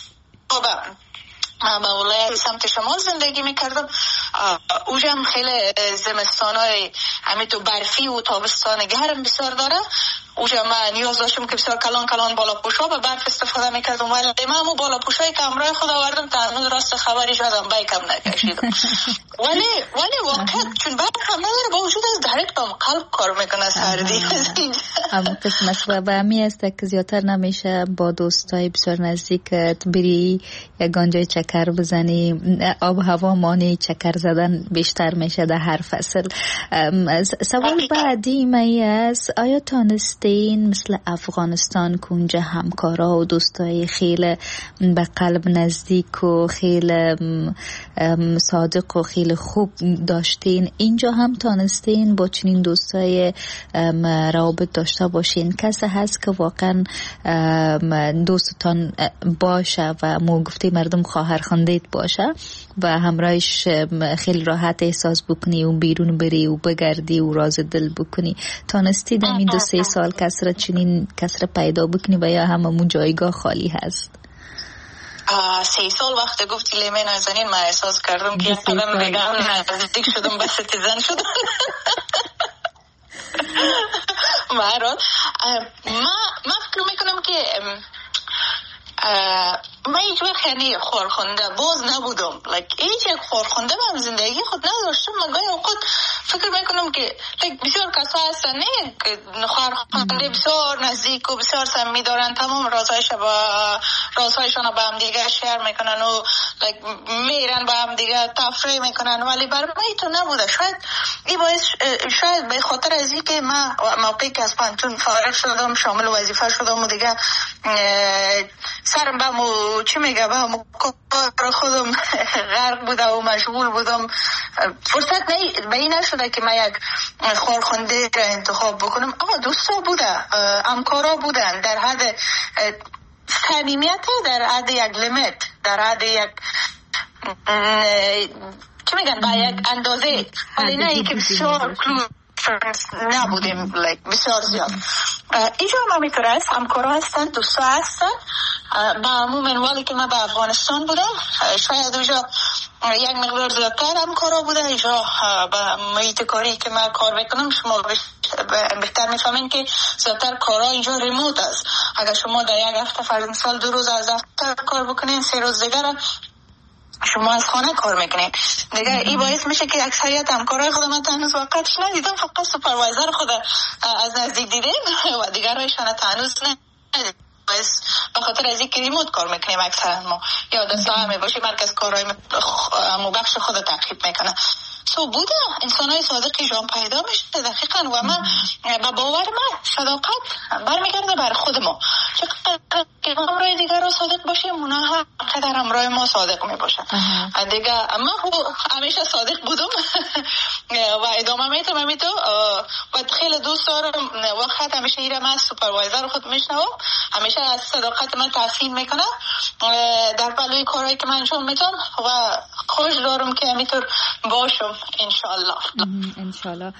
من با ولایت سمت شمال زندگی میکردم، اونجا هم خیلی زمستان های همیتو برفی و تابستان گرم بسیار داره. اونجا من نیاز داشتم که بسیار کلان کلان بالا پوشا به برف استفاده میکردم، ولی من همون بالا پوشایی که همراه خود آوردم تا هنوز راست خبری شدم بیکم نکشیدم. ولی ولی واقعا چون برف هم نداره با وجود از درک با قلب کار میکنه سردی. همون قسمت و به همی است که زیادتر نمیشه با دوستای بسیار نزدیکت بری یگان جای چکر بزنی. آب هوا مانع چکر زدن بیشتر میشه در هر فصل. سوال بعدی می است آیا تانستین مثل افغانستان که اونجا همکارا و دوستای خیلی به قلب نزدیک و خیلی صادق و خیلی خوب داشتین، اینجا هم تانستین با چنین دوستای روابط داشته باشین؟ کسی هست که واقعا دوستتان باشه و مو گفته مردم خواهر خاندیت باشه و همراهش خیلی راحت احساس بکنی و بیرون بری و بگردی و راز دل بکنی؟ تانستی در این دو سه سال کسر چنین کسر پیدا بکنی و یا هممون جایگاه خالی هست؟ سه سال وقت گفتی لیمه نازنین من احساس کردم که قدم بگم نزدیک شدم به ستیزن شدم. برحال ما ما فکر میکنم که من هیچ وقت یعنی خورخونده باز نبودم، like هیچ یک خورخونده من زندگی خود نداشتم. من گاهی اوقات فکر میکنم که like بسیار کسا هستن نه خورخونده بسیار نزدیک و بسیار صمیمی دارن، تمام رازهایش با رازهایشان با هم دیگه شیر میکنن و like میرن با هم دیگه تفریح میکنن، ولی برای من تو نبوده. شاید این باعث شاید به خاطر از این که من موقعی که از پانتون فارغ شدم شامل وظیفه شدم و دیگه سرم به مو چی میگه به مو کار خودم غرق بوده و مشغول بودم، فرصت به این نشده که من یک خورخونده را انتخاب بکنم. اما دوستا بوده، همکارا بودن در حد صمیمیت، در حد یک لیمیت، در حد یک چی میگن با یک اندازه، ولی نه ای که بسیار کلوز نبودیم like بسیار زیاد. اینجا هم همینطور است، همکارا هستن، دوستا هستن. با عموم والی که من به افغانستان بودم شاید اونجا یک مقدار زیادتر همکارا بودن. اینجا به محیط کاری که من کار بکنم شما بهتر میفهمین که زیادتر کارا اینجا ریموت است. اگر شما در یک هفته فرض مثال دو روز از دفتر کار بکنین، سه روز دیگر شما از خانه کار میکنین دیگه. این باعث میشه که اکثریت همکارای خود من هنوز واقعتش ندیدم، فقط سوپروایزر خود از نزدیک دیدیم و دیگرایشان هنوز ندیدم. به خاطر از اینکه ریموت کار میکنیم اکثرا ما یا دستا می باشه مرکز کارهای مو بخش خود تعقیب میکنه. سو بوده انسانای صادقی جان پیدا میشه دقیقا و من با باور من صداقت برمیگرده بر خود ما. چقدر که همراه دیگر را صادق باشیم اونا قدر همراه ما صادق میباشن دیگه. من همیشه صادق بودم و ادامه میتونم همینطور و خیلی دوست دارم. وقت همیشه ایره من سوپروایزر خود میشنوم، همیشه از صداقت من تحسین میکنم در پلوی کارهایی که من انجام میتونم و خوش دارم که همینطور باشم انشالله. انشالله.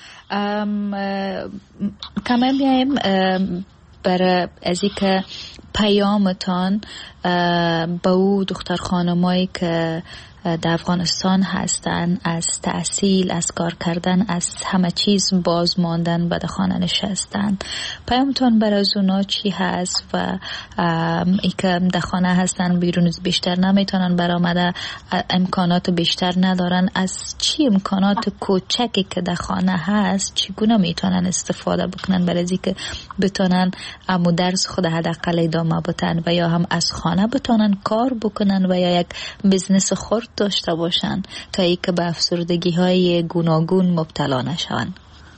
کامل بیایم برای از اینکه پیامتان به او دختر خانمایی که در افغانستان هستن، از تحصیل، از کار کردن، از همه چیز باز ماندن به خانه نشستن، پیامتون برای از اونا چی هست؟ و ای که در خانه هستن بیرون بیشتر نمیتونن برآمده، امکانات بیشتر ندارن، از چی امکانات کوچکی که در خانه هست چگونه میتونن استفاده بکنن برای از اینکه بتونن امو درس خود حداقل ادامه بدن و یا هم از خانه بتونن کار بکنن و یا یک بزنس خرد داشته باشن تا ای که به افسردگی های گوناگون مبتلا نشون.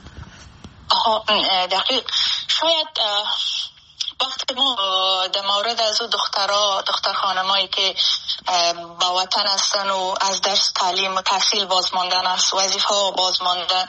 دقیق. شاید وقتی ما در مورد از او دخترها دختر خانمایی که با وطن هستن و از درس تعلیم و تحصیل بازماندن است، وظیفه ها بازماندن،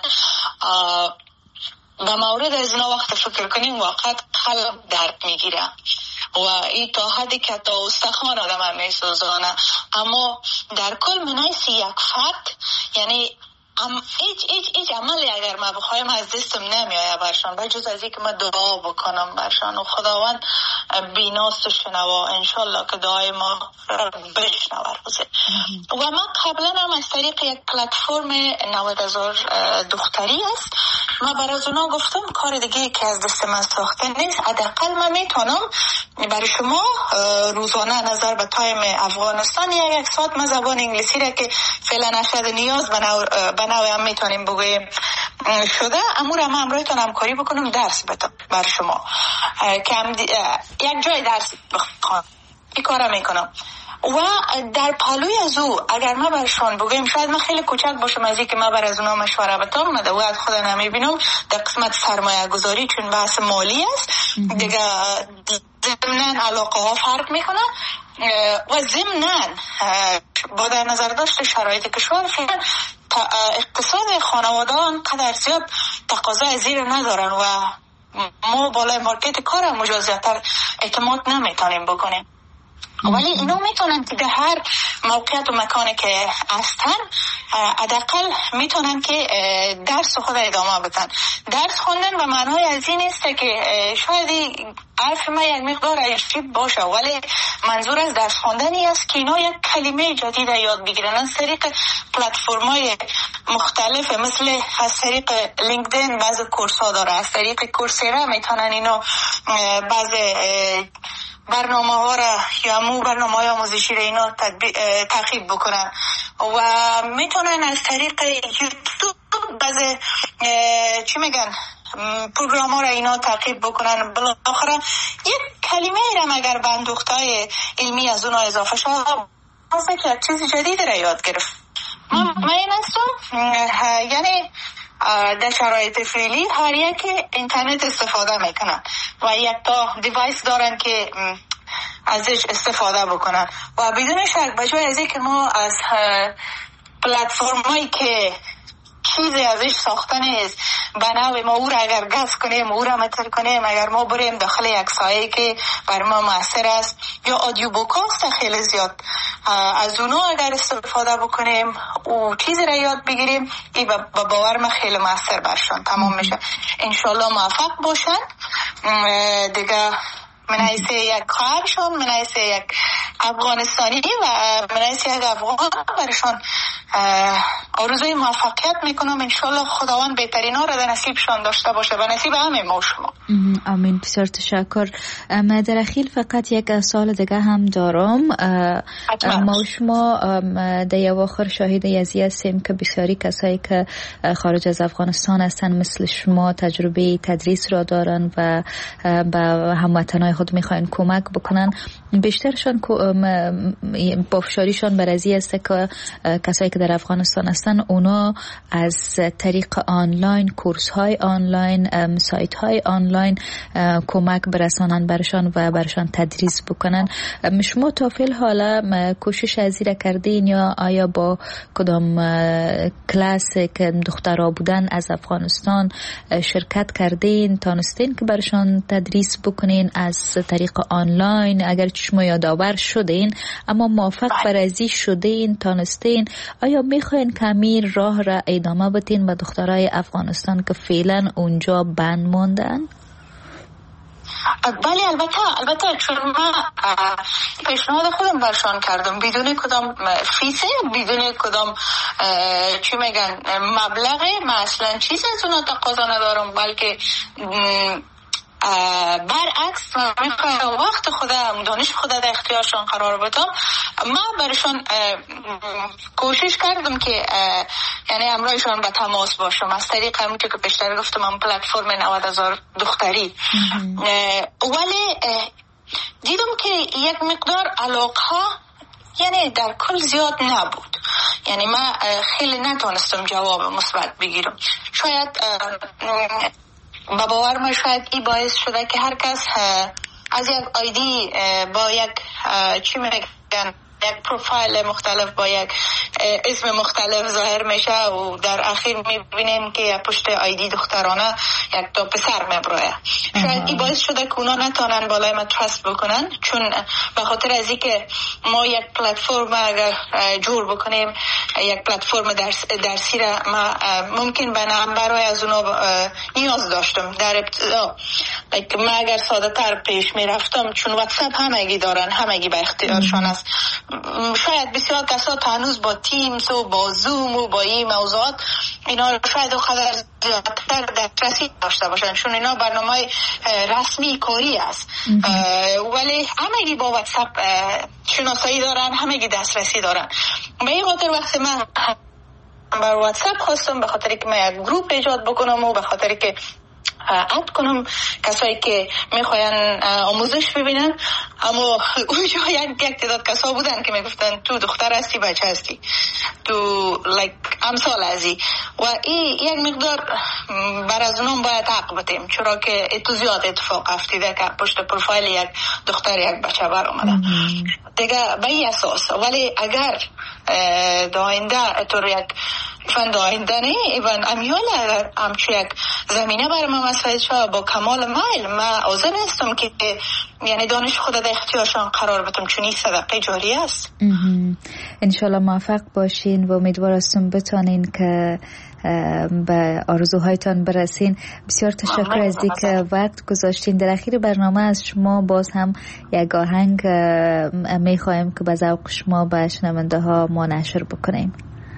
به مورد از اینا وقت فکر کنیم واقعا قلب درد میگیره و این تا حدی که تا استخوان آدم هم میسوزانه. اما در کل منایسی یک فرد یعنی ام هیچ هیچ هیچ عملی اگر ما بخوایم از دستم نمیآید برشان، بجز از اینکه من دعا بکنم برشان و خداوند بیناست و شنوا انشالله که دعای ما بشنوه روزه. و من قبلا هم از طریق یک پلتفرم نود هزار دختری است من برای اونا گفتم کار دیگه که از دست من ساخته نیست، حداقل من میتونم برای شما روزانه نظر به تایم افغانستان یا یک ساعت من زبان انگلیسی را که فعلا نشده نیاز به نوع هم میتونیم بگویم شده امور هم همراهتان همکاری بکنم درس بدم برای شما که هم یک جای درس بخوام این کار میکنم. و در پالوی از او اگر ما برشان بگویم شاید من خیلی کوچک باشم از این که ما بر از اونا مشوره بدم، من دو از خود نمیبینم در قسمت سرمایه گذاری چون بحث مالی است دیگه ضمناً علاقه ها فرق میکنه و ضمناً با در نظر داشت شرایط کشور فعلا اقتصاد خانواده انقدر زیاد تقاضای زیر ندارن و ما بالای مارکت کار هم مجازیتر اعتماد نمیتونیم بکنیم. ولی اینا میتونن که در هر موقعیت و مکانی که هستن حداقل میتونن که درس خود ادامه بدن. درس خوندن به معنای از این است که شاید حرف ما یک مقدار عجیب باشه، ولی منظور از درس خوندنی است که اینا یک کلمه جدید یاد بگیرن از طریق پلتفرم‌های مختلف، مثل از طریق لینکدین بعض کورس ها داره، از طریق کورسیرا میتونن اینا بعض برنامه ها را یا مو برنامه های آموزشی را اینا تعقیب بکنن و میتونن از طریق یوتیوب بعض چی میگن پروگرام ها را اینا تعقیب بکنن. بالاخره یک کلمه را اگر به اندوختای علمی از اونها اضافه شد واسه که چیز جدید را یاد گرفت. من این هستم یعنی در شرایط فعلی هر یک اینترنت استفاده میکنن و یک تا دیوایس دارن که ازش استفاده بکنن و بدون شک بجای از اینکه ما از پلتفرمایی که چیزی ازش ساخته نیست به نوع ما او را اگر گز کنیم او را متر کنیم، اگر ما بریم داخل یک سایه که بر ما مؤثر است یا آدیو بوکاست خیلی زیاد از اونو اگر استفاده بکنیم او چیزی را یاد بگیریم، این با باور ما خیلی مؤثر برشان تمام میشه. انشالله موفق باشن دیگه. من حیث یک خواهرشون، من حیث یک افغانستانی و من حیث یک افغان برشان آرزوی موفقیت میکنم. انشالله خداوند بهترین ها را در نصیبشان داشته باشه و نصیب همه ما شما. آمین. بسیار تشکر. در اخیر فقط یک سوال دیگه هم دارم. ما شما در اواخر شاهد یزی هستیم که بسیاری کسایی که خارج از افغانستان هستن مثل شما تجربه تدریس را دارن و به هموطنای خود میخواین کمک بکنن. بیشترشان پافشاریشان بر ازی است که کسایی که در افغانستان هستن اونا از طریق آنلاین، کورس های آنلاین، سایت های آنلاین کمک برسانن برشان و برشان تدریس بکنن. شما تا فیل حالا کوشش ازی را کردین یا آیا با کدام کلاس که دخترها بودن از افغانستان شرکت کردین، تانستین که برشان تدریس بکنین از طریق آنلاین؟ اگر شما یادآور شدین اما موفق بر ازی شدین، تانستین، آیا میخواین کمی راه را ادامه بدین به دخترای افغانستان که فعلا اونجا بند موندن؟ بله البته البته چون من پیشنهاد خودم برشان کردم بدون کدام فیسه، بدون کدام چی میگن مبلغ، من اصلا چیز از اونا تقاضا ندارم، بلکه برعکس من میخوایم وقت خودم دانش خودم در اختیارشان قرار بدم. من برشان کوشش کردم که یعنی همراهشان به تماس باشم از طریق همونطور که پیشتر گفتم من پلتفرم نود هزار دختری، ولی دیدم که یک مقدار علاقه ها یعنی در کل زیاد نبود، یعنی من خیلی نتونستم جواب مثبت بگیرم. شاید با باور ما شاید این باعث شده که هر کس از یک آیدی با یک چی میگن یک پروفایل مختلف با یک اسم مختلف ظاهر میشه و در اخیر میبینیم که پشت آیدی دخترانه یک تا پسر میبروه. شاید این باعث شده که اونا نتونن بالای ما ترست بکنن، چون به خاطر از این که ما یک پلتفرم اگر جور بکنیم، یک پلتفرم درس درسی را ما ممکن به نمبرهای از اونا نیاز داشتم در ابتدا. من اگر ساده تر پیش میرفتم، چون واتساپ همگی دارن، همگی به اختیارشان است، شاید بسیار کسا هنوز با تیمز و با زوم و با این موضوعات اینا شاید خیلی زیادتر دسترسی داشته باشن، چون اینا برنامه رسمی کاری است، ولی همگی با واتساپ شناسایی دارن، همگی دسترسی دارن. به این خاطر وقتی من بر واتساپ خواستم به خاطر که من یک گروپ ایجاد بکنم و به خاطر که اد کنم کسایی که میخواین آموزش ببینن، اما اونجا یک تعداد کسا بودن که میگفتن تو دختر هستی بچه هستی تو لایک امثال ازی و این یک مقدار بر از اونم باید حق بتیم، چرا که اتو زیاد اتفاق افتیده که پشت پروفایل یک دختر یک بچه بر آمده دیگه به این اساس. ولی اگر داینده اتور یک فند آینده نه ایوان امیال همچو یک زمینه برای ما مساعد شد با کمال مایل، من حاضر هستم که یعنی دانش خود در اختیارشان قرار بدم، چون این صدقه جاری است. انشالله موفق باشین و امیدوار هستم بتونین که به آرزوهایتان برسین. بسیار تشکر از اینکه وقت گذاشتین. در اخیر برنامه از شما باز هم یک آهنگ میخوایم که به ذوق شما به شنونده ها ما نشر بکنیم.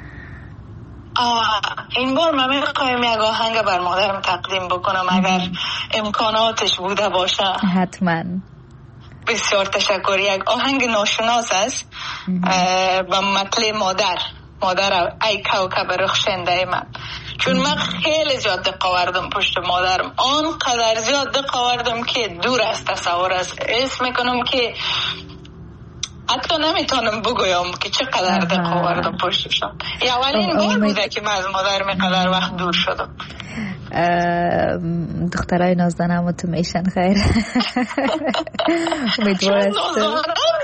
این بار من میخوایم یک آهنگ بر مادرم تقدیم بکنم اگر امکاناتش بوده باشه. حتما. بسیار تشکر. یک آهنگ ناشناس است با مطلع مادر مادر ای کوکب رخشنده من، چون من خیلی زیاد دقت آوردم پشت مادرم، آنقدر زیاد دقت آوردم که دور از تصور است. اسم میکنم که حتی نمیتونم بگویم که چقدر دقت آوردم پشتشم. اولین بار بوده که من از مادرم اینقدر وقت دور شدم. دخترای نازدانم تو میشن خیر. امیدوار هستم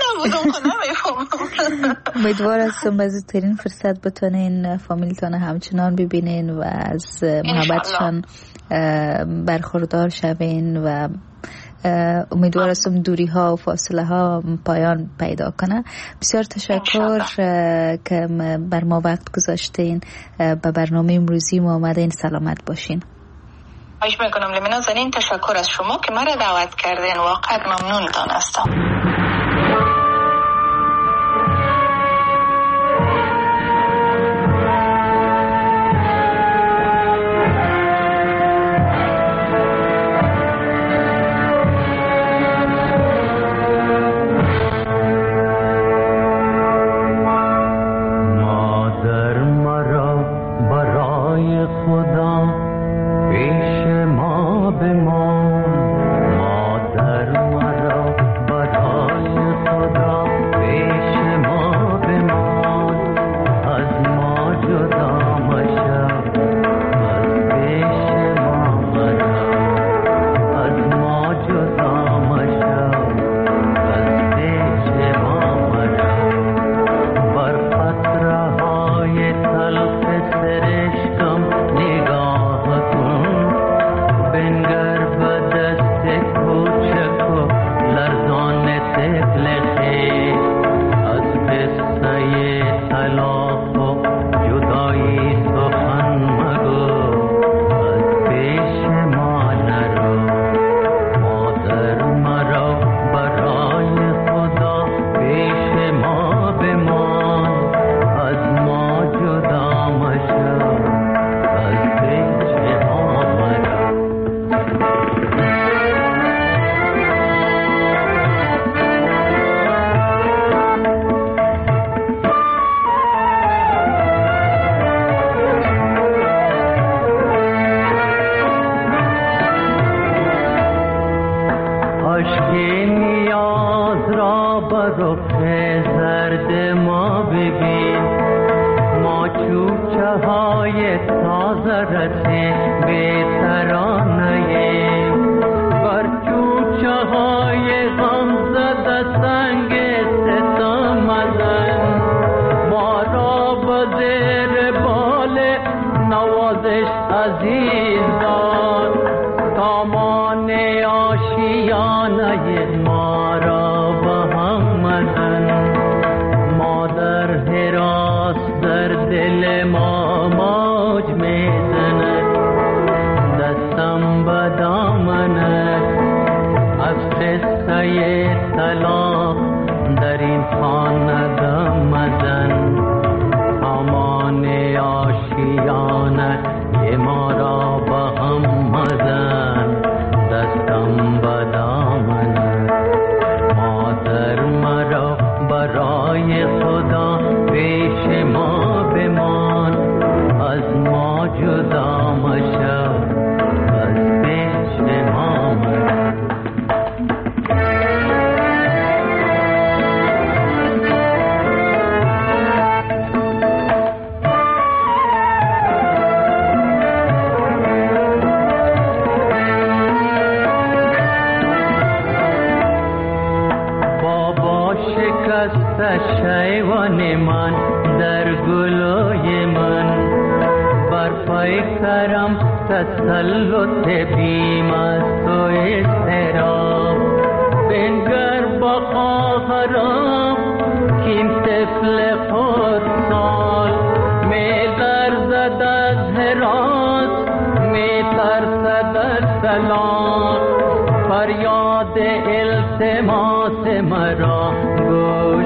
امیدوار هستم به زودترین فرصت بتونین فامیلتان همچنان ببینین و از محبتشان برخوردار شوین و امیدوار هستم دوری ها و فاصله ها پایان پیدا کنه. بسیار تشکر که بر ما وقت گذاشتین. به برنامه امروزی ما آمدین. سلامت باشین. خواهش میکنم لمنا زنین. تشکر از شما که مرا دعوت کردین، واقعا ممنون دانستم. تسلط بیم از تو استراب این طفل خودسال می لرزد از حراس می ترسد از سلام فریاد التماس مرا گوی